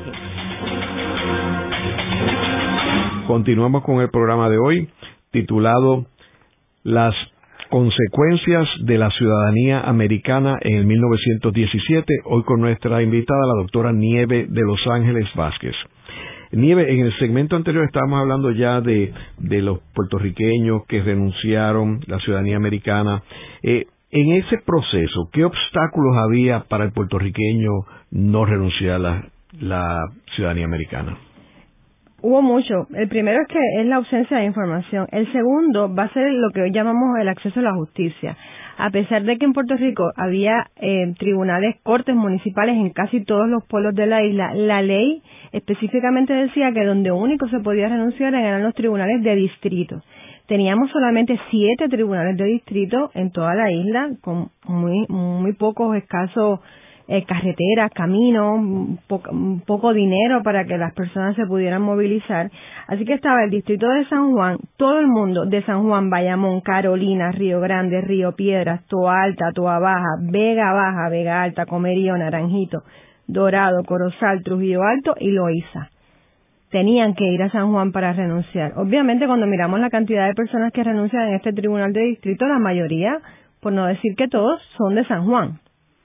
Continuamos con el programa de hoy, titulado Las consecuencias de la ciudadanía americana en el mil novecientos diecisiete, hoy con nuestra invitada, la doctora Nieve de Los Ángeles Vázquez. Nieve, en el segmento anterior estábamos hablando ya de, de los puertorriqueños que renunciaron a la ciudadanía americana. Eh, en ese proceso, ¿qué obstáculos había para el puertorriqueño no renunciar a la, la ciudadanía americana? Hubo mucho. El primero es que es la ausencia de información. El segundo va a ser lo que hoy llamamos el acceso a la justicia. A pesar de que en Puerto Rico había eh, tribunales, cortes municipales en casi todos los pueblos de la isla, la ley específicamente decía que donde único se podía renunciar eran los tribunales de distrito. Teníamos solamente siete tribunales de distrito en toda la isla, con muy muy pocos escasos eh, carreteras, caminos, un poco, un poco dinero para que las personas se pudieran movilizar. Así que estaba el distrito de San Juan, todo el mundo de San Juan, Bayamón, Carolina, Río Grande, Río Piedras, Toa Alta, Toa Baja, Vega Baja, Vega Alta, Comerío, Naranjito, Dorado, Corozal, Trujillo Alto y Loíza. Tenían que ir a San Juan para renunciar. Obviamente, cuando miramos la cantidad de personas que renuncian en este tribunal de distrito, la mayoría, por no decir que todos, son de San Juan.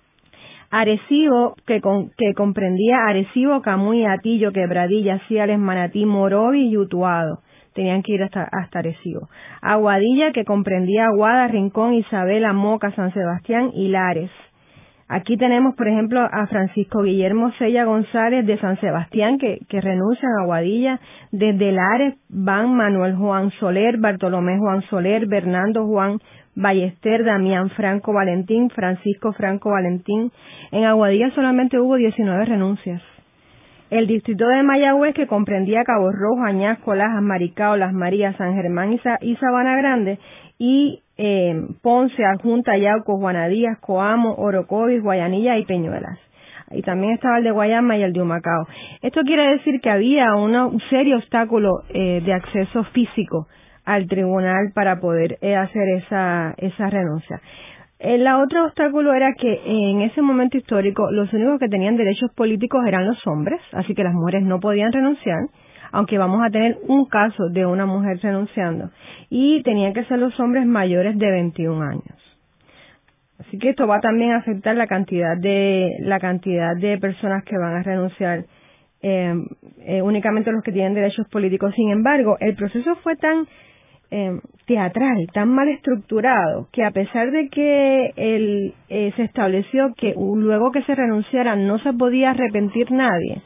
Arecibo, que, con, que comprendía Arecibo, Camuy, Atillo, Quebradilla, Ciales, Manatí, Morovi y Utuado. Tenían que ir hasta, hasta Arecibo. Aguadilla, que comprendía Aguada, Rincón, Isabela, Moca, San Sebastián y Lares. Aquí tenemos, por ejemplo, a Francisco Guillermo Sella González de San Sebastián, que, que renuncian a Aguadilla. Desde Lares van Manuel Juan Soler, Bartolomé Juan Soler, Bernardo Juan Ballester, Damián Franco Valentín, Francisco Franco Valentín. En Aguadilla solamente hubo diecinueve renuncias. El distrito de Mayagüez, que comprendía Cabo Rojo, Añasco, Lajas, Maricao, Las Marías, San Germán y, Sa- y Sabana Grande, y eh, Ponce, Adjunta, Yauco, Juana Díaz, Coamo, Orocovis, Guayanilla y Peñuelas. Y también estaba el de Guayama y el de Humacao. Esto quiere decir que había una, un serio obstáculo eh, de acceso físico al tribunal para poder eh, hacer esa, esa renuncia. El otro obstáculo era que en ese momento histórico los únicos que tenían derechos políticos eran los hombres, así que las mujeres no podían renunciar, aunque vamos a tener un caso de una mujer renunciando, y tenían que ser los hombres mayores de veintiún años. Así que esto va también a afectar la cantidad de la cantidad de personas que van a renunciar, eh, eh, únicamente los que tienen derechos políticos. Sin embargo, el proceso fue tan Eh, teatral, tan mal estructurado, que a pesar de que el, eh, se estableció que luego que se renunciara no se podía arrepentir nadie,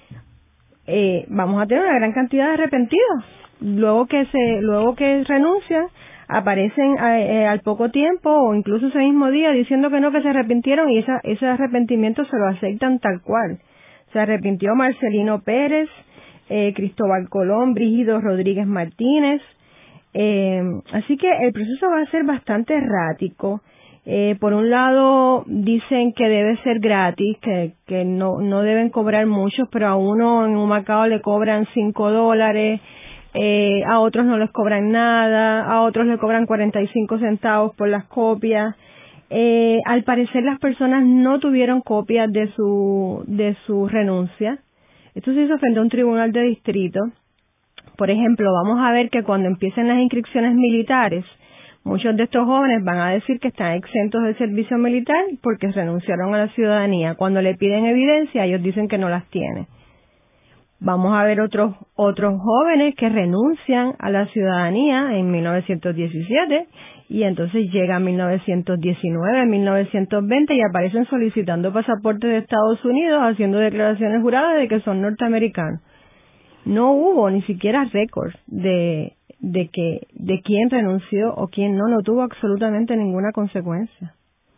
eh, vamos a tener una gran cantidad de arrepentidos. Luego que se, luego que renuncian, aparecen eh, al poco tiempo o incluso ese mismo día diciendo que no, que se arrepintieron, y esa, ese arrepentimiento se lo aceptan tal cual. Se arrepintió Marcelino Pérez, eh, Cristóbal Colón, Brígido Rodríguez Martínez. Eh, así que el proceso va a ser bastante errático. Eh, por un lado dicen que debe ser gratis, que, que no, no deben cobrar mucho, pero a uno en Humacao le cobran cinco dólares, eh, a otros no les cobran nada, a otros le cobran cuarenta y cinco centavos por las copias. Eh, al parecer las personas no tuvieron copias de su, de su renuncia. Esto se hizo frente a un tribunal de distrito. Por ejemplo, vamos a ver que cuando empiecen las inscripciones militares, muchos de estos jóvenes van a decir que están exentos del servicio militar porque renunciaron a la ciudadanía. Cuando le piden evidencia, ellos dicen que no las tienen. Vamos a ver otros otros jóvenes que renuncian a la ciudadanía en mil novecientos diecisiete y entonces llega mil novecientos diecinueve, mil novecientos veinte y aparecen solicitando pasaportes de Estados Unidos, haciendo declaraciones juradas de que son norteamericanos. No hubo ni siquiera récord de de que de quién renunció o quién no, no tuvo absolutamente ninguna consecuencia.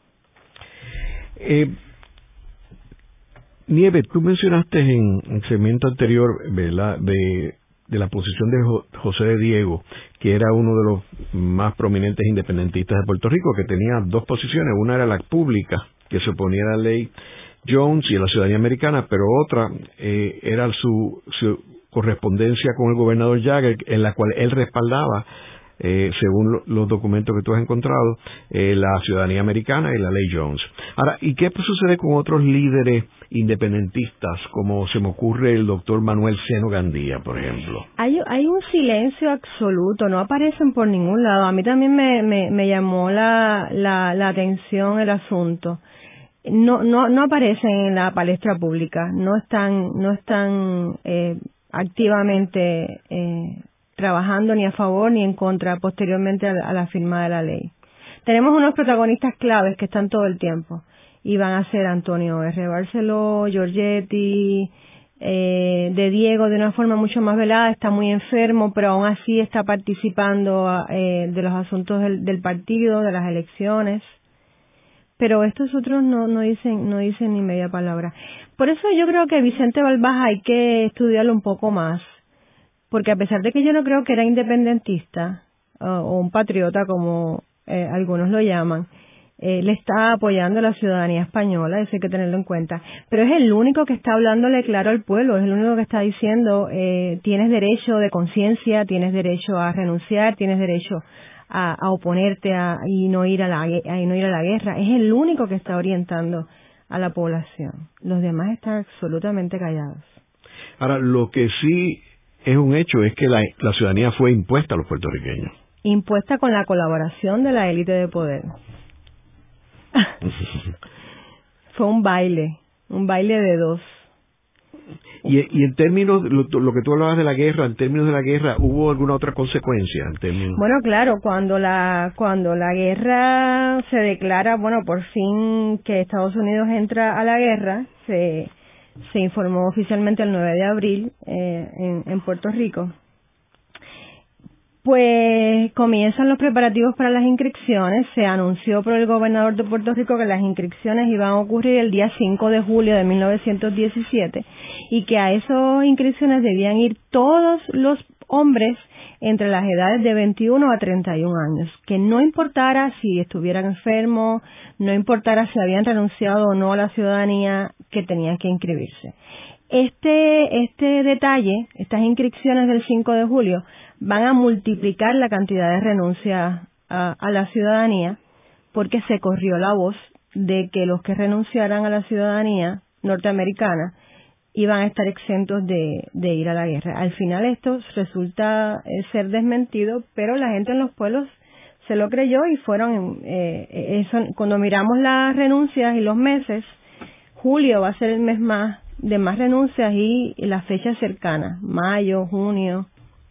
Eh, Nieves, tú mencionaste en el segmento anterior, ¿verdad?, de, de la posición de Jo- José de Diego, que era uno de los más prominentes independentistas de Puerto Rico, que tenía dos posiciones. Una era la pública, que se oponía a la ley Jones y a la ciudadanía americana, pero otra eh, era su, su correspondencia con el gobernador Jagger, en la cual él respaldaba, eh, según lo, los documentos que tú has encontrado, eh, la ciudadanía americana y la ley Jones. Ahora, ¿y qué sucede con otros líderes independentistas, como se me ocurre el doctor Manuel Seno Gandía, por ejemplo? Hay, hay un silencio absoluto, no aparecen por ningún lado. A mí también me, me, me llamó la, la, la atención el asunto. No, no, no aparecen en la palestra pública, no están, no están eh, activamente eh, trabajando ni a favor ni en contra posteriormente a la, a la firma de la ley. Tenemos unos protagonistas claves que están todo el tiempo y van a ser Antonio R. Barceló, Giorgetti, eh, de Diego de una forma mucho más velada, está muy enfermo, pero aún así está participando eh, de los asuntos del, del partido, de las elecciones. Pero estos otros no, no dicen no dicen ni media palabra. Por eso yo creo que Vicente Balbás hay que estudiarlo un poco más, porque a pesar de que yo no creo que era independentista uh, o un patriota como eh, algunos lo llaman, él está apoyando a la ciudadanía española, eso hay que tenerlo en cuenta, pero es el único que está hablándole claro al pueblo, es el único que está diciendo eh, tienes derecho de conciencia, tienes derecho a renunciar, tienes derecho a, a oponerte a, y no ir a la a, y no ir a la guerra, es el único que está orientando a la población, los demás están absolutamente callados. Ahora, lo que sí es un hecho es que la, la ciudadanía fue impuesta a los puertorriqueños. Impuesta con la colaboración de la élite de poder. Fue un baile, un baile de dos. Y, y en términos, lo, lo que tú hablabas de la guerra, en términos de la guerra, ¿hubo alguna otra consecuencia? En términos... Bueno, claro, cuando la cuando la guerra se declara, bueno, por fin que Estados Unidos entra a la guerra, se se informó oficialmente el nueve de abril eh, en, en Puerto Rico. Pues comienzan los preparativos para las inscripciones. Se anunció por el gobernador de Puerto Rico que las inscripciones iban a ocurrir el día cinco de julio de mil novecientos diecisiete y que a esas inscripciones debían ir todos los hombres entre las edades de veintiuno a treinta y un años, que no importara si estuvieran enfermos, no importara si habían renunciado o no a la ciudadanía, que tenían que inscribirse. Este, este detalle, estas inscripciones del cinco de julio, van a multiplicar la cantidad de renuncias a, a la ciudadanía, porque se corrió la voz de que los que renunciaran a la ciudadanía norteamericana iban a estar exentos de, de ir a la guerra. Al final esto resulta eh, ser desmentido, pero la gente en los pueblos se lo creyó y fueron, eh, eso, cuando miramos las renuncias y los meses, julio va a ser el mes más de más renuncias y, y las fechas cercanas, mayo, junio.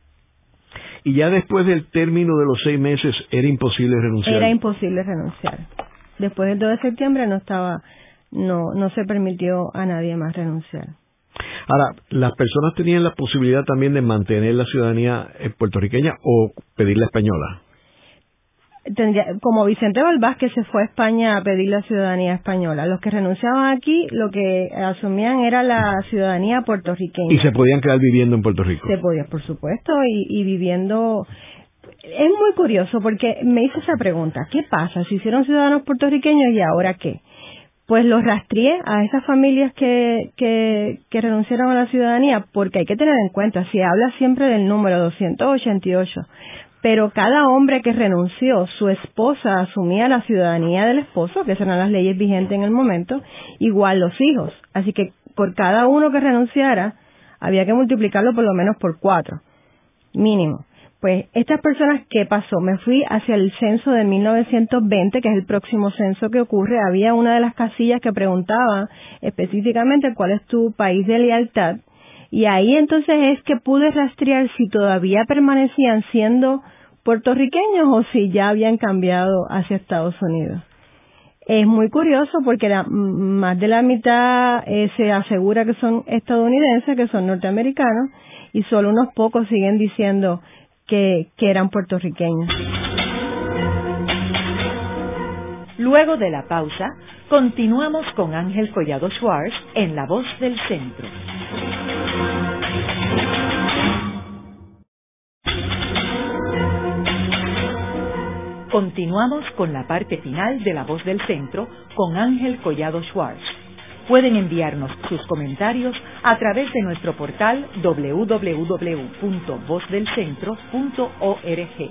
Y ya después del término de los seis meses era imposible renunciar. Era imposible renunciar. Después del dos de septiembre no estaba, no, no se permitió a nadie más renunciar. Ahora, ¿las personas tenían la posibilidad también de mantener la ciudadanía puertorriqueña o pedir la española? Tendría, como Vicente Balbás, que se fue a España a pedir la ciudadanía española. Los que renunciaban aquí, lo que asumían era la ciudadanía puertorriqueña. ¿Y se podían quedar viviendo en Puerto Rico? Se podía, por supuesto, y, y viviendo... Es muy curioso porque me hice esa pregunta. ¿Qué pasa? Se hicieron ciudadanos puertorriqueños y ¿ahora qué? Pues los rastreé a esas familias que, que, que renunciaron a la ciudadanía, porque hay que tener en cuenta, se habla siempre del número doscientos ochenta y ocho, pero cada hombre que renunció, su esposa asumía la ciudadanía del esposo, que esas eran las leyes vigentes en el momento, igual los hijos. Así que por cada uno que renunciara, había que multiplicarlo por lo menos por cuatro, mínimo. Pues estas personas, ¿qué pasó? Me fui hacia el censo de mil novecientos veinte, que es el próximo censo que ocurre. Había una de las casillas que preguntaba específicamente cuál es tu país de lealtad. Y ahí entonces es que pude rastrear si todavía permanecían siendo puertorriqueños o si ya habían cambiado hacia Estados Unidos. Es muy curioso porque la, más de la mitad eh, se asegura que son estadounidenses, que son norteamericanos, y solo unos pocos siguen diciendo que, que eran puertorriqueños. Luego de la pausa, continuamos con Ángel Collado Schwartz en La Voz del Centro. Continuamos con la parte final de La Voz del Centro con Ángel Collado Schwartz. Pueden enviarnos sus comentarios a través de nuestro portal doble u doble u doble u punto voz del centro punto org.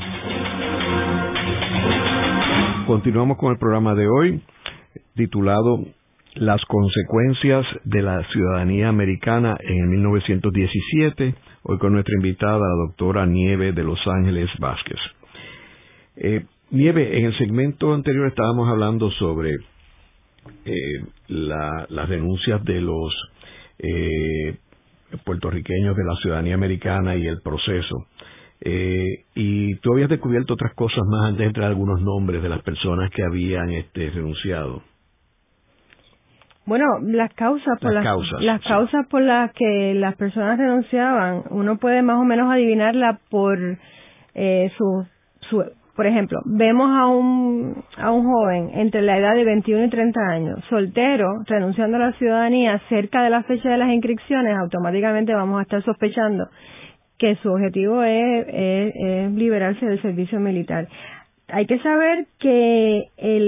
Continuamos con el programa de hoy, titulado Las consecuencias de la ciudadanía americana en el mil novecientos diecisiete, hoy con nuestra invitada, la doctora Nieve de Los Ángeles Vázquez. Eh, Nieve, en el segmento anterior estábamos hablando sobre eh, la, las denuncias de los eh, puertorriqueños de la ciudadanía americana y el proceso. Eh, y tú habías descubierto otras cosas más antes de entrar algunos nombres de las personas que habían este, renunciado. Bueno, las causas por las, las, causas, las sí. causas por las que las personas renunciaban, uno puede más o menos adivinarla por eh, su, su por ejemplo, vemos a un a un joven entre la edad de veintiuno y treinta años, soltero, renunciando a la ciudadanía cerca de la fecha de las inscripciones, automáticamente vamos a estar sospechando que su objetivo es, es, es liberarse del servicio militar. Hay que saber que el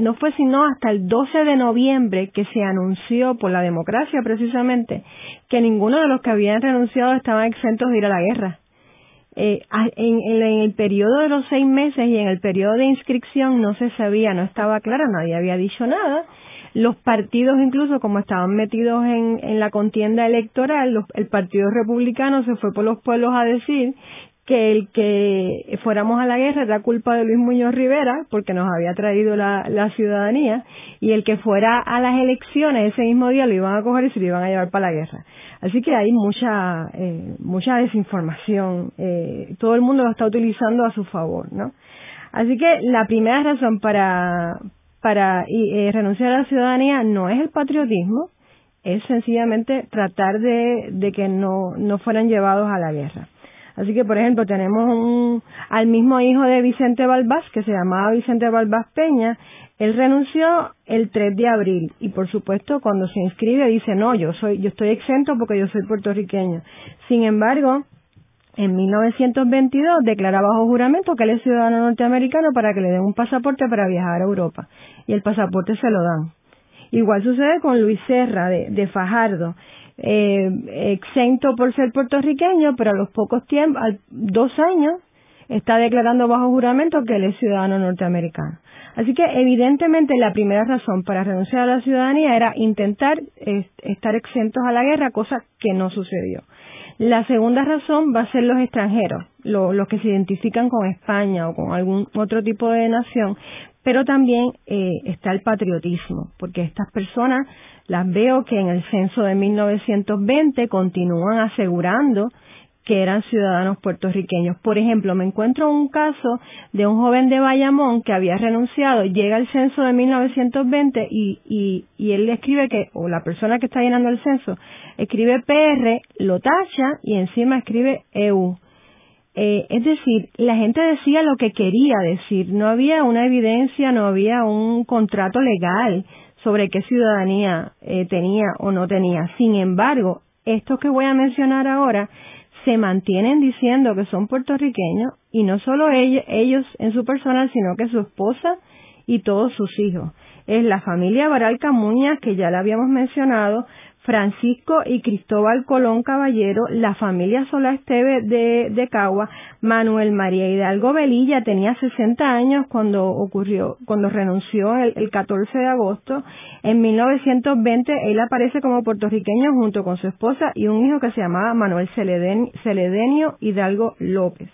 no fue sino hasta el doce de noviembre que se anunció por la democracia precisamente que ninguno de los que habían renunciado estaban exentos de ir a la guerra. Eh, en, en, en el periodo de los seis meses y en el periodo de inscripción no se sabía, no estaba claro, nadie había dicho nada. Los partidos, incluso como estaban metidos en, en la contienda electoral, los, el Partido Republicano se fue por los pueblos a decir que el que fuéramos a la guerra era culpa de Luis Muñoz Rivera, porque nos había traído la, la ciudadanía, y el que fuera a las elecciones ese mismo día lo iban a coger y se lo iban a llevar para la guerra. Así que hay mucha eh, mucha desinformación, eh, todo el mundo lo está utilizando a su favor, ¿no? Así que la primera razón para para eh, renunciar a la ciudadanía no es el patriotismo, es sencillamente tratar de, de que no, no fueran llevados a la guerra. Así que, por ejemplo, tenemos un, al mismo hijo de Vicente Balbás, que se llamaba Vicente Balbás Peña. Él renunció el tres de abril y, por supuesto, cuando se inscribe dice, no, yo soy, yo estoy exento porque yo soy puertorriqueño. Sin embargo, en mil novecientos veintidós declara bajo juramento que él es ciudadano norteamericano para que le den un pasaporte para viajar a Europa. Y el pasaporte se lo dan. Igual sucede con Luis Serra de, de Fajardo. Eh, exento por ser puertorriqueño, pero a los pocos tiempos, a dos años, está declarando bajo juramento que él es ciudadano norteamericano. Así que evidentemente la primera razón para renunciar a la ciudadanía era intentar eh, estar exentos a la guerra, cosa que no sucedió. La segunda razón va a ser los extranjeros, lo, los que se identifican con España o con algún otro tipo de nación, pero también eh, está el patriotismo, porque estas personas las veo que en el censo de mil novecientos veinte continúan asegurando que eran ciudadanos puertorriqueños. Por ejemplo, me encuentro un caso de un joven de Bayamón que había renunciado, llega al censo de mil novecientos veinte y, y, y él le escribe que, o la persona que está llenando el censo, escribe P R, lo tacha y encima escribe E U. Eh, es decir, la gente decía lo que quería decir, no había una evidencia, no había un contrato legal sobre qué ciudadanía eh, tenía o no tenía. Sin embargo, estos que voy a mencionar ahora se mantienen diciendo que son puertorriqueños y no solo ellos, ellos en su persona, sino que su esposa y todos sus hijos. Es la familia Baral Camuñas, que ya la habíamos mencionado, Francisco y Cristóbal Colón Caballero, la familia Solá Esteve de, de Cagua, Manuel María Hidalgo Velilla tenía sesenta años cuando ocurrió, cuando renunció el, el catorce de agosto. En mil novecientos veinte él aparece como puertorriqueño junto con su esposa y un hijo que se llamaba Manuel Celeden, Celedenio Hidalgo López.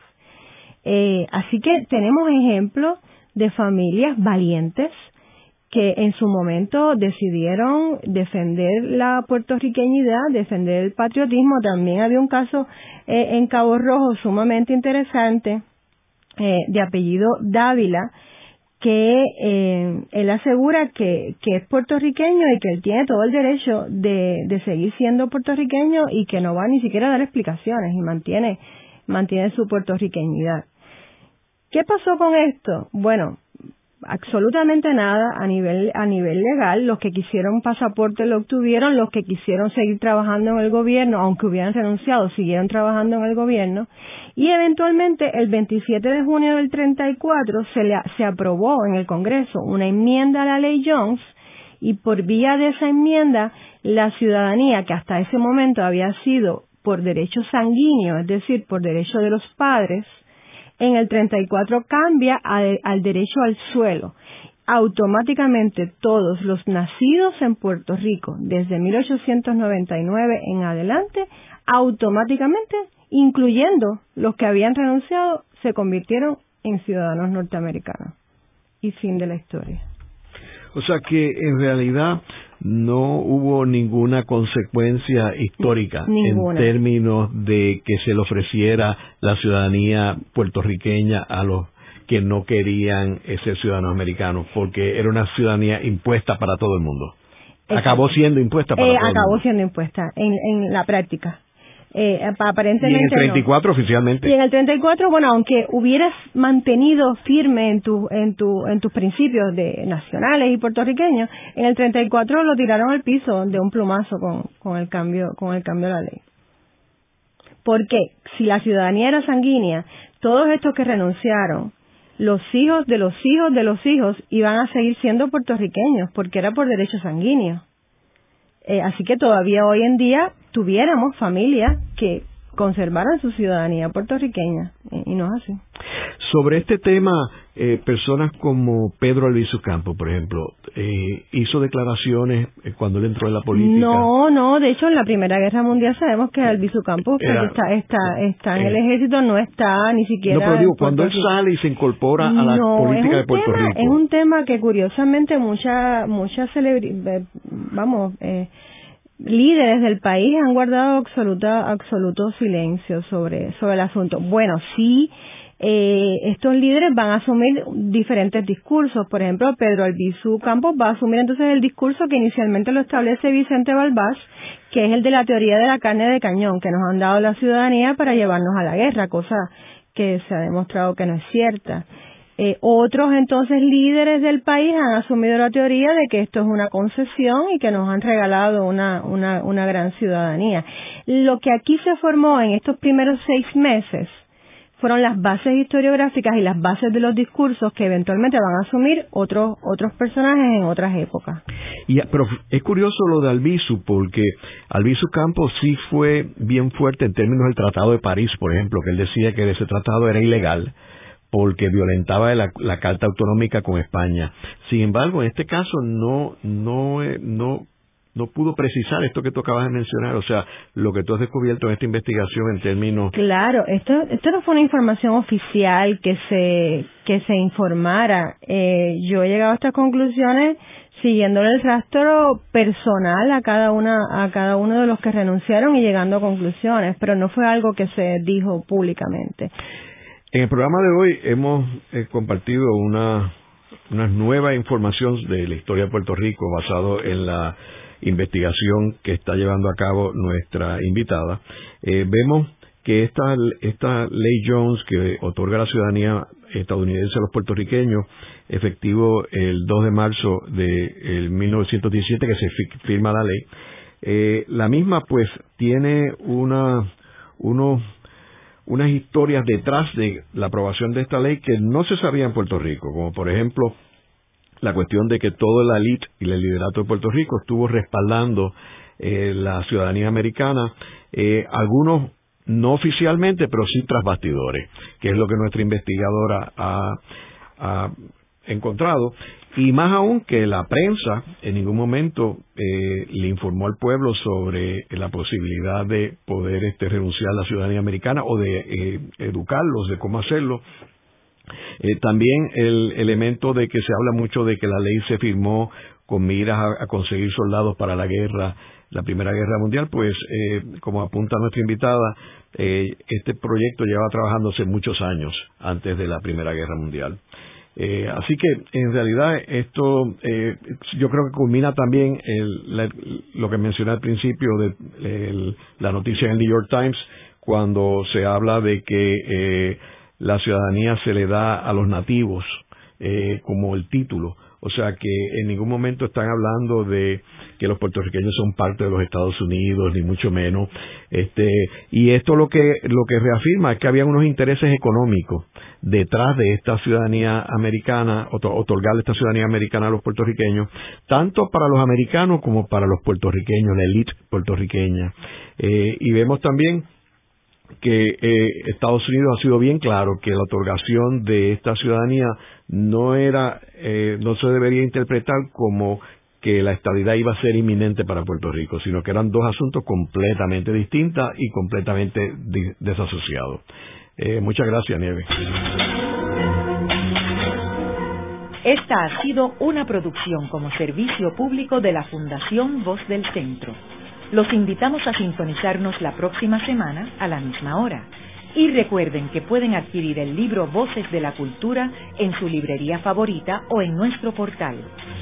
Eh, así que tenemos ejemplos de familias valientes que en su momento decidieron defender la puertorriqueñidad, defender el patriotismo. También había un caso eh, en Cabo Rojo sumamente interesante, eh, de apellido Dávila, que eh, él asegura que, que es puertorriqueño y que él tiene todo el derecho de, de seguir siendo puertorriqueño y que no va ni siquiera a dar explicaciones y mantiene, mantiene su puertorriqueñidad. ¿Qué pasó con esto? Bueno, absolutamente nada a nivel a nivel legal. Los que quisieron pasaporte lo obtuvieron, los que quisieron seguir trabajando en el gobierno, aunque hubieran renunciado, siguieron trabajando en el gobierno, y eventualmente el veintisiete de junio del treinta y cuatro se le se aprobó en el Congreso una enmienda a la ley Jones, y por vía de esa enmienda la ciudadanía, que hasta ese momento había sido por derecho sanguíneo, es decir, por derecho de los padres, en el treinta y cuatro cambia al, al derecho al suelo. Automáticamente todos los nacidos en Puerto Rico desde mil ochocientos noventa y nueve en adelante, automáticamente, incluyendo los que habían renunciado, se convirtieron en ciudadanos norteamericanos. Y fin de la historia. O sea que en realidad no hubo ninguna consecuencia histórica Ninguna. En términos de que se le ofreciera la ciudadanía puertorriqueña a los que no querían ser ciudadanos americanos, porque era una ciudadanía impuesta para todo el mundo. Exacto. Acabó siendo impuesta para eh, todo el mundo. Acabó siendo impuesta en, en la práctica. Eh, aparentemente y en el treinta y cuatro no. oficialmente. Y en el treinta y cuatro, bueno, aunque hubieras mantenido firme en tu, en tu, en tus principios de nacionales y puertorriqueños, en el treinta y cuatro lo tiraron al piso de un plumazo con, con el cambio, con el cambio de la ley. Porque si la ciudadanía era sanguínea, todos estos que renunciaron los hijos de los hijos de los hijos iban a seguir siendo puertorriqueños, porque era por derecho sanguíneo. Eh, así que todavía hoy en día tuviéramos familias que conservaran su ciudadanía puertorriqueña, y, y no es así. Sobre este tema, eh, personas como Pedro Albizu Campos, por ejemplo, eh, hizo declaraciones eh, cuando él entró en la política. No, no, de hecho en la Primera Guerra Mundial sabemos que Albizu Campos Era, está, está, está en eh, el ejército, no está ni siquiera... No, pero digo, cuando él sale y se incorpora a la no, política de Puerto tema, Rico. Es un tema que curiosamente muchas muchas celebridades, vamos... Eh, líderes del país han guardado absoluta, absoluto silencio sobre, sobre el asunto. Bueno, sí, eh, estos líderes van a asumir diferentes discursos. Por ejemplo, Pedro Albizu Campos va a asumir entonces el discurso que inicialmente lo establece Vicente Balbás, que es el de la teoría de la carne de cañón, que nos han dado la ciudadanía para llevarnos a la guerra, cosa que se ha demostrado que no es cierta. Eh, otros entonces líderes del país han asumido la teoría de que esto es una concesión y que nos han regalado una, una, una gran ciudadanía. Lo que aquí se formó en estos primeros seis meses fueron las bases historiográficas y las bases de los discursos que eventualmente van a asumir otros otros personajes en otras épocas. Y, pero es curioso lo de Albizu, porque Albizu Campos sí fue bien fuerte en términos del Tratado de París, por ejemplo, que él decía que ese tratado era ilegal porque violentaba la, la Carta Autonómica con España. Sin embargo, en este caso no no no no pudo precisar esto que tú acabas de mencionar, o sea, lo que tú has descubierto en esta investigación en términos... Claro, esto esto no fue una información oficial que se que se informara. Eh, yo he llegado a estas conclusiones siguiéndole el rastro personal a cada una a cada uno de los que renunciaron y llegando a conclusiones, pero no fue algo que se dijo públicamente. En el programa de hoy hemos eh, compartido una, una nueva información de la historia de Puerto Rico basado en la investigación que está llevando a cabo nuestra invitada. Eh, vemos que esta, esta ley Jones que otorga la ciudadanía estadounidense a los puertorriqueños, efectivo el dos de marzo de mil novecientos diecisiete que se fi, firma la ley, eh, la misma pues tiene una unos unas historias detrás de la aprobación de esta ley que no se sabía en Puerto Rico, como por ejemplo la cuestión de que todo la élite y el liderato de Puerto Rico estuvo respaldando eh, la ciudadanía americana, eh, algunos no oficialmente, pero sí tras bastidores, que es lo que nuestra investigadora ha, ha encontrado, y más aún que la prensa en ningún momento eh, le informó al pueblo sobre la posibilidad de poder este, renunciar a la ciudadanía americana o de eh, educarlos de cómo hacerlo. Eh, también el elemento de que se habla mucho de que la ley se firmó con miras a, a conseguir soldados para la guerra, la Primera Guerra Mundial, pues eh, como apunta nuestra invitada, eh, este proyecto lleva trabajándose muchos años antes de la Primera Guerra Mundial. Eh, así que en realidad esto eh, yo creo que culmina también el, la, lo que mencioné al principio de el, la noticia en el New York Times cuando se habla de que eh, la ciudadanía se le da a los nativos eh, como el título, o sea que en ningún momento están hablando de que los puertorriqueños son parte de los Estados Unidos, ni mucho menos, este, y esto lo que lo que reafirma es que había unos intereses económicos detrás de esta ciudadanía americana, otorgarle esta ciudadanía americana a los puertorriqueños, tanto para los americanos como para los puertorriqueños, la élite puertorriqueña, eh, y vemos también que eh, Estados Unidos ha sido bien claro que la otorgación de esta ciudadanía no era, eh, no se debería interpretar como que la estabilidad iba a ser inminente para Puerto Rico, sino que eran dos asuntos completamente distintos y completamente di- desasociados. Eh, muchas gracias, Nieves. Esta ha sido una producción como servicio público de la Fundación Voz del Centro. Los invitamos a sintonizarnos la próxima semana a la misma hora. Y recuerden que pueden adquirir el libro Voces de la Cultura en su librería favorita o en nuestro portal.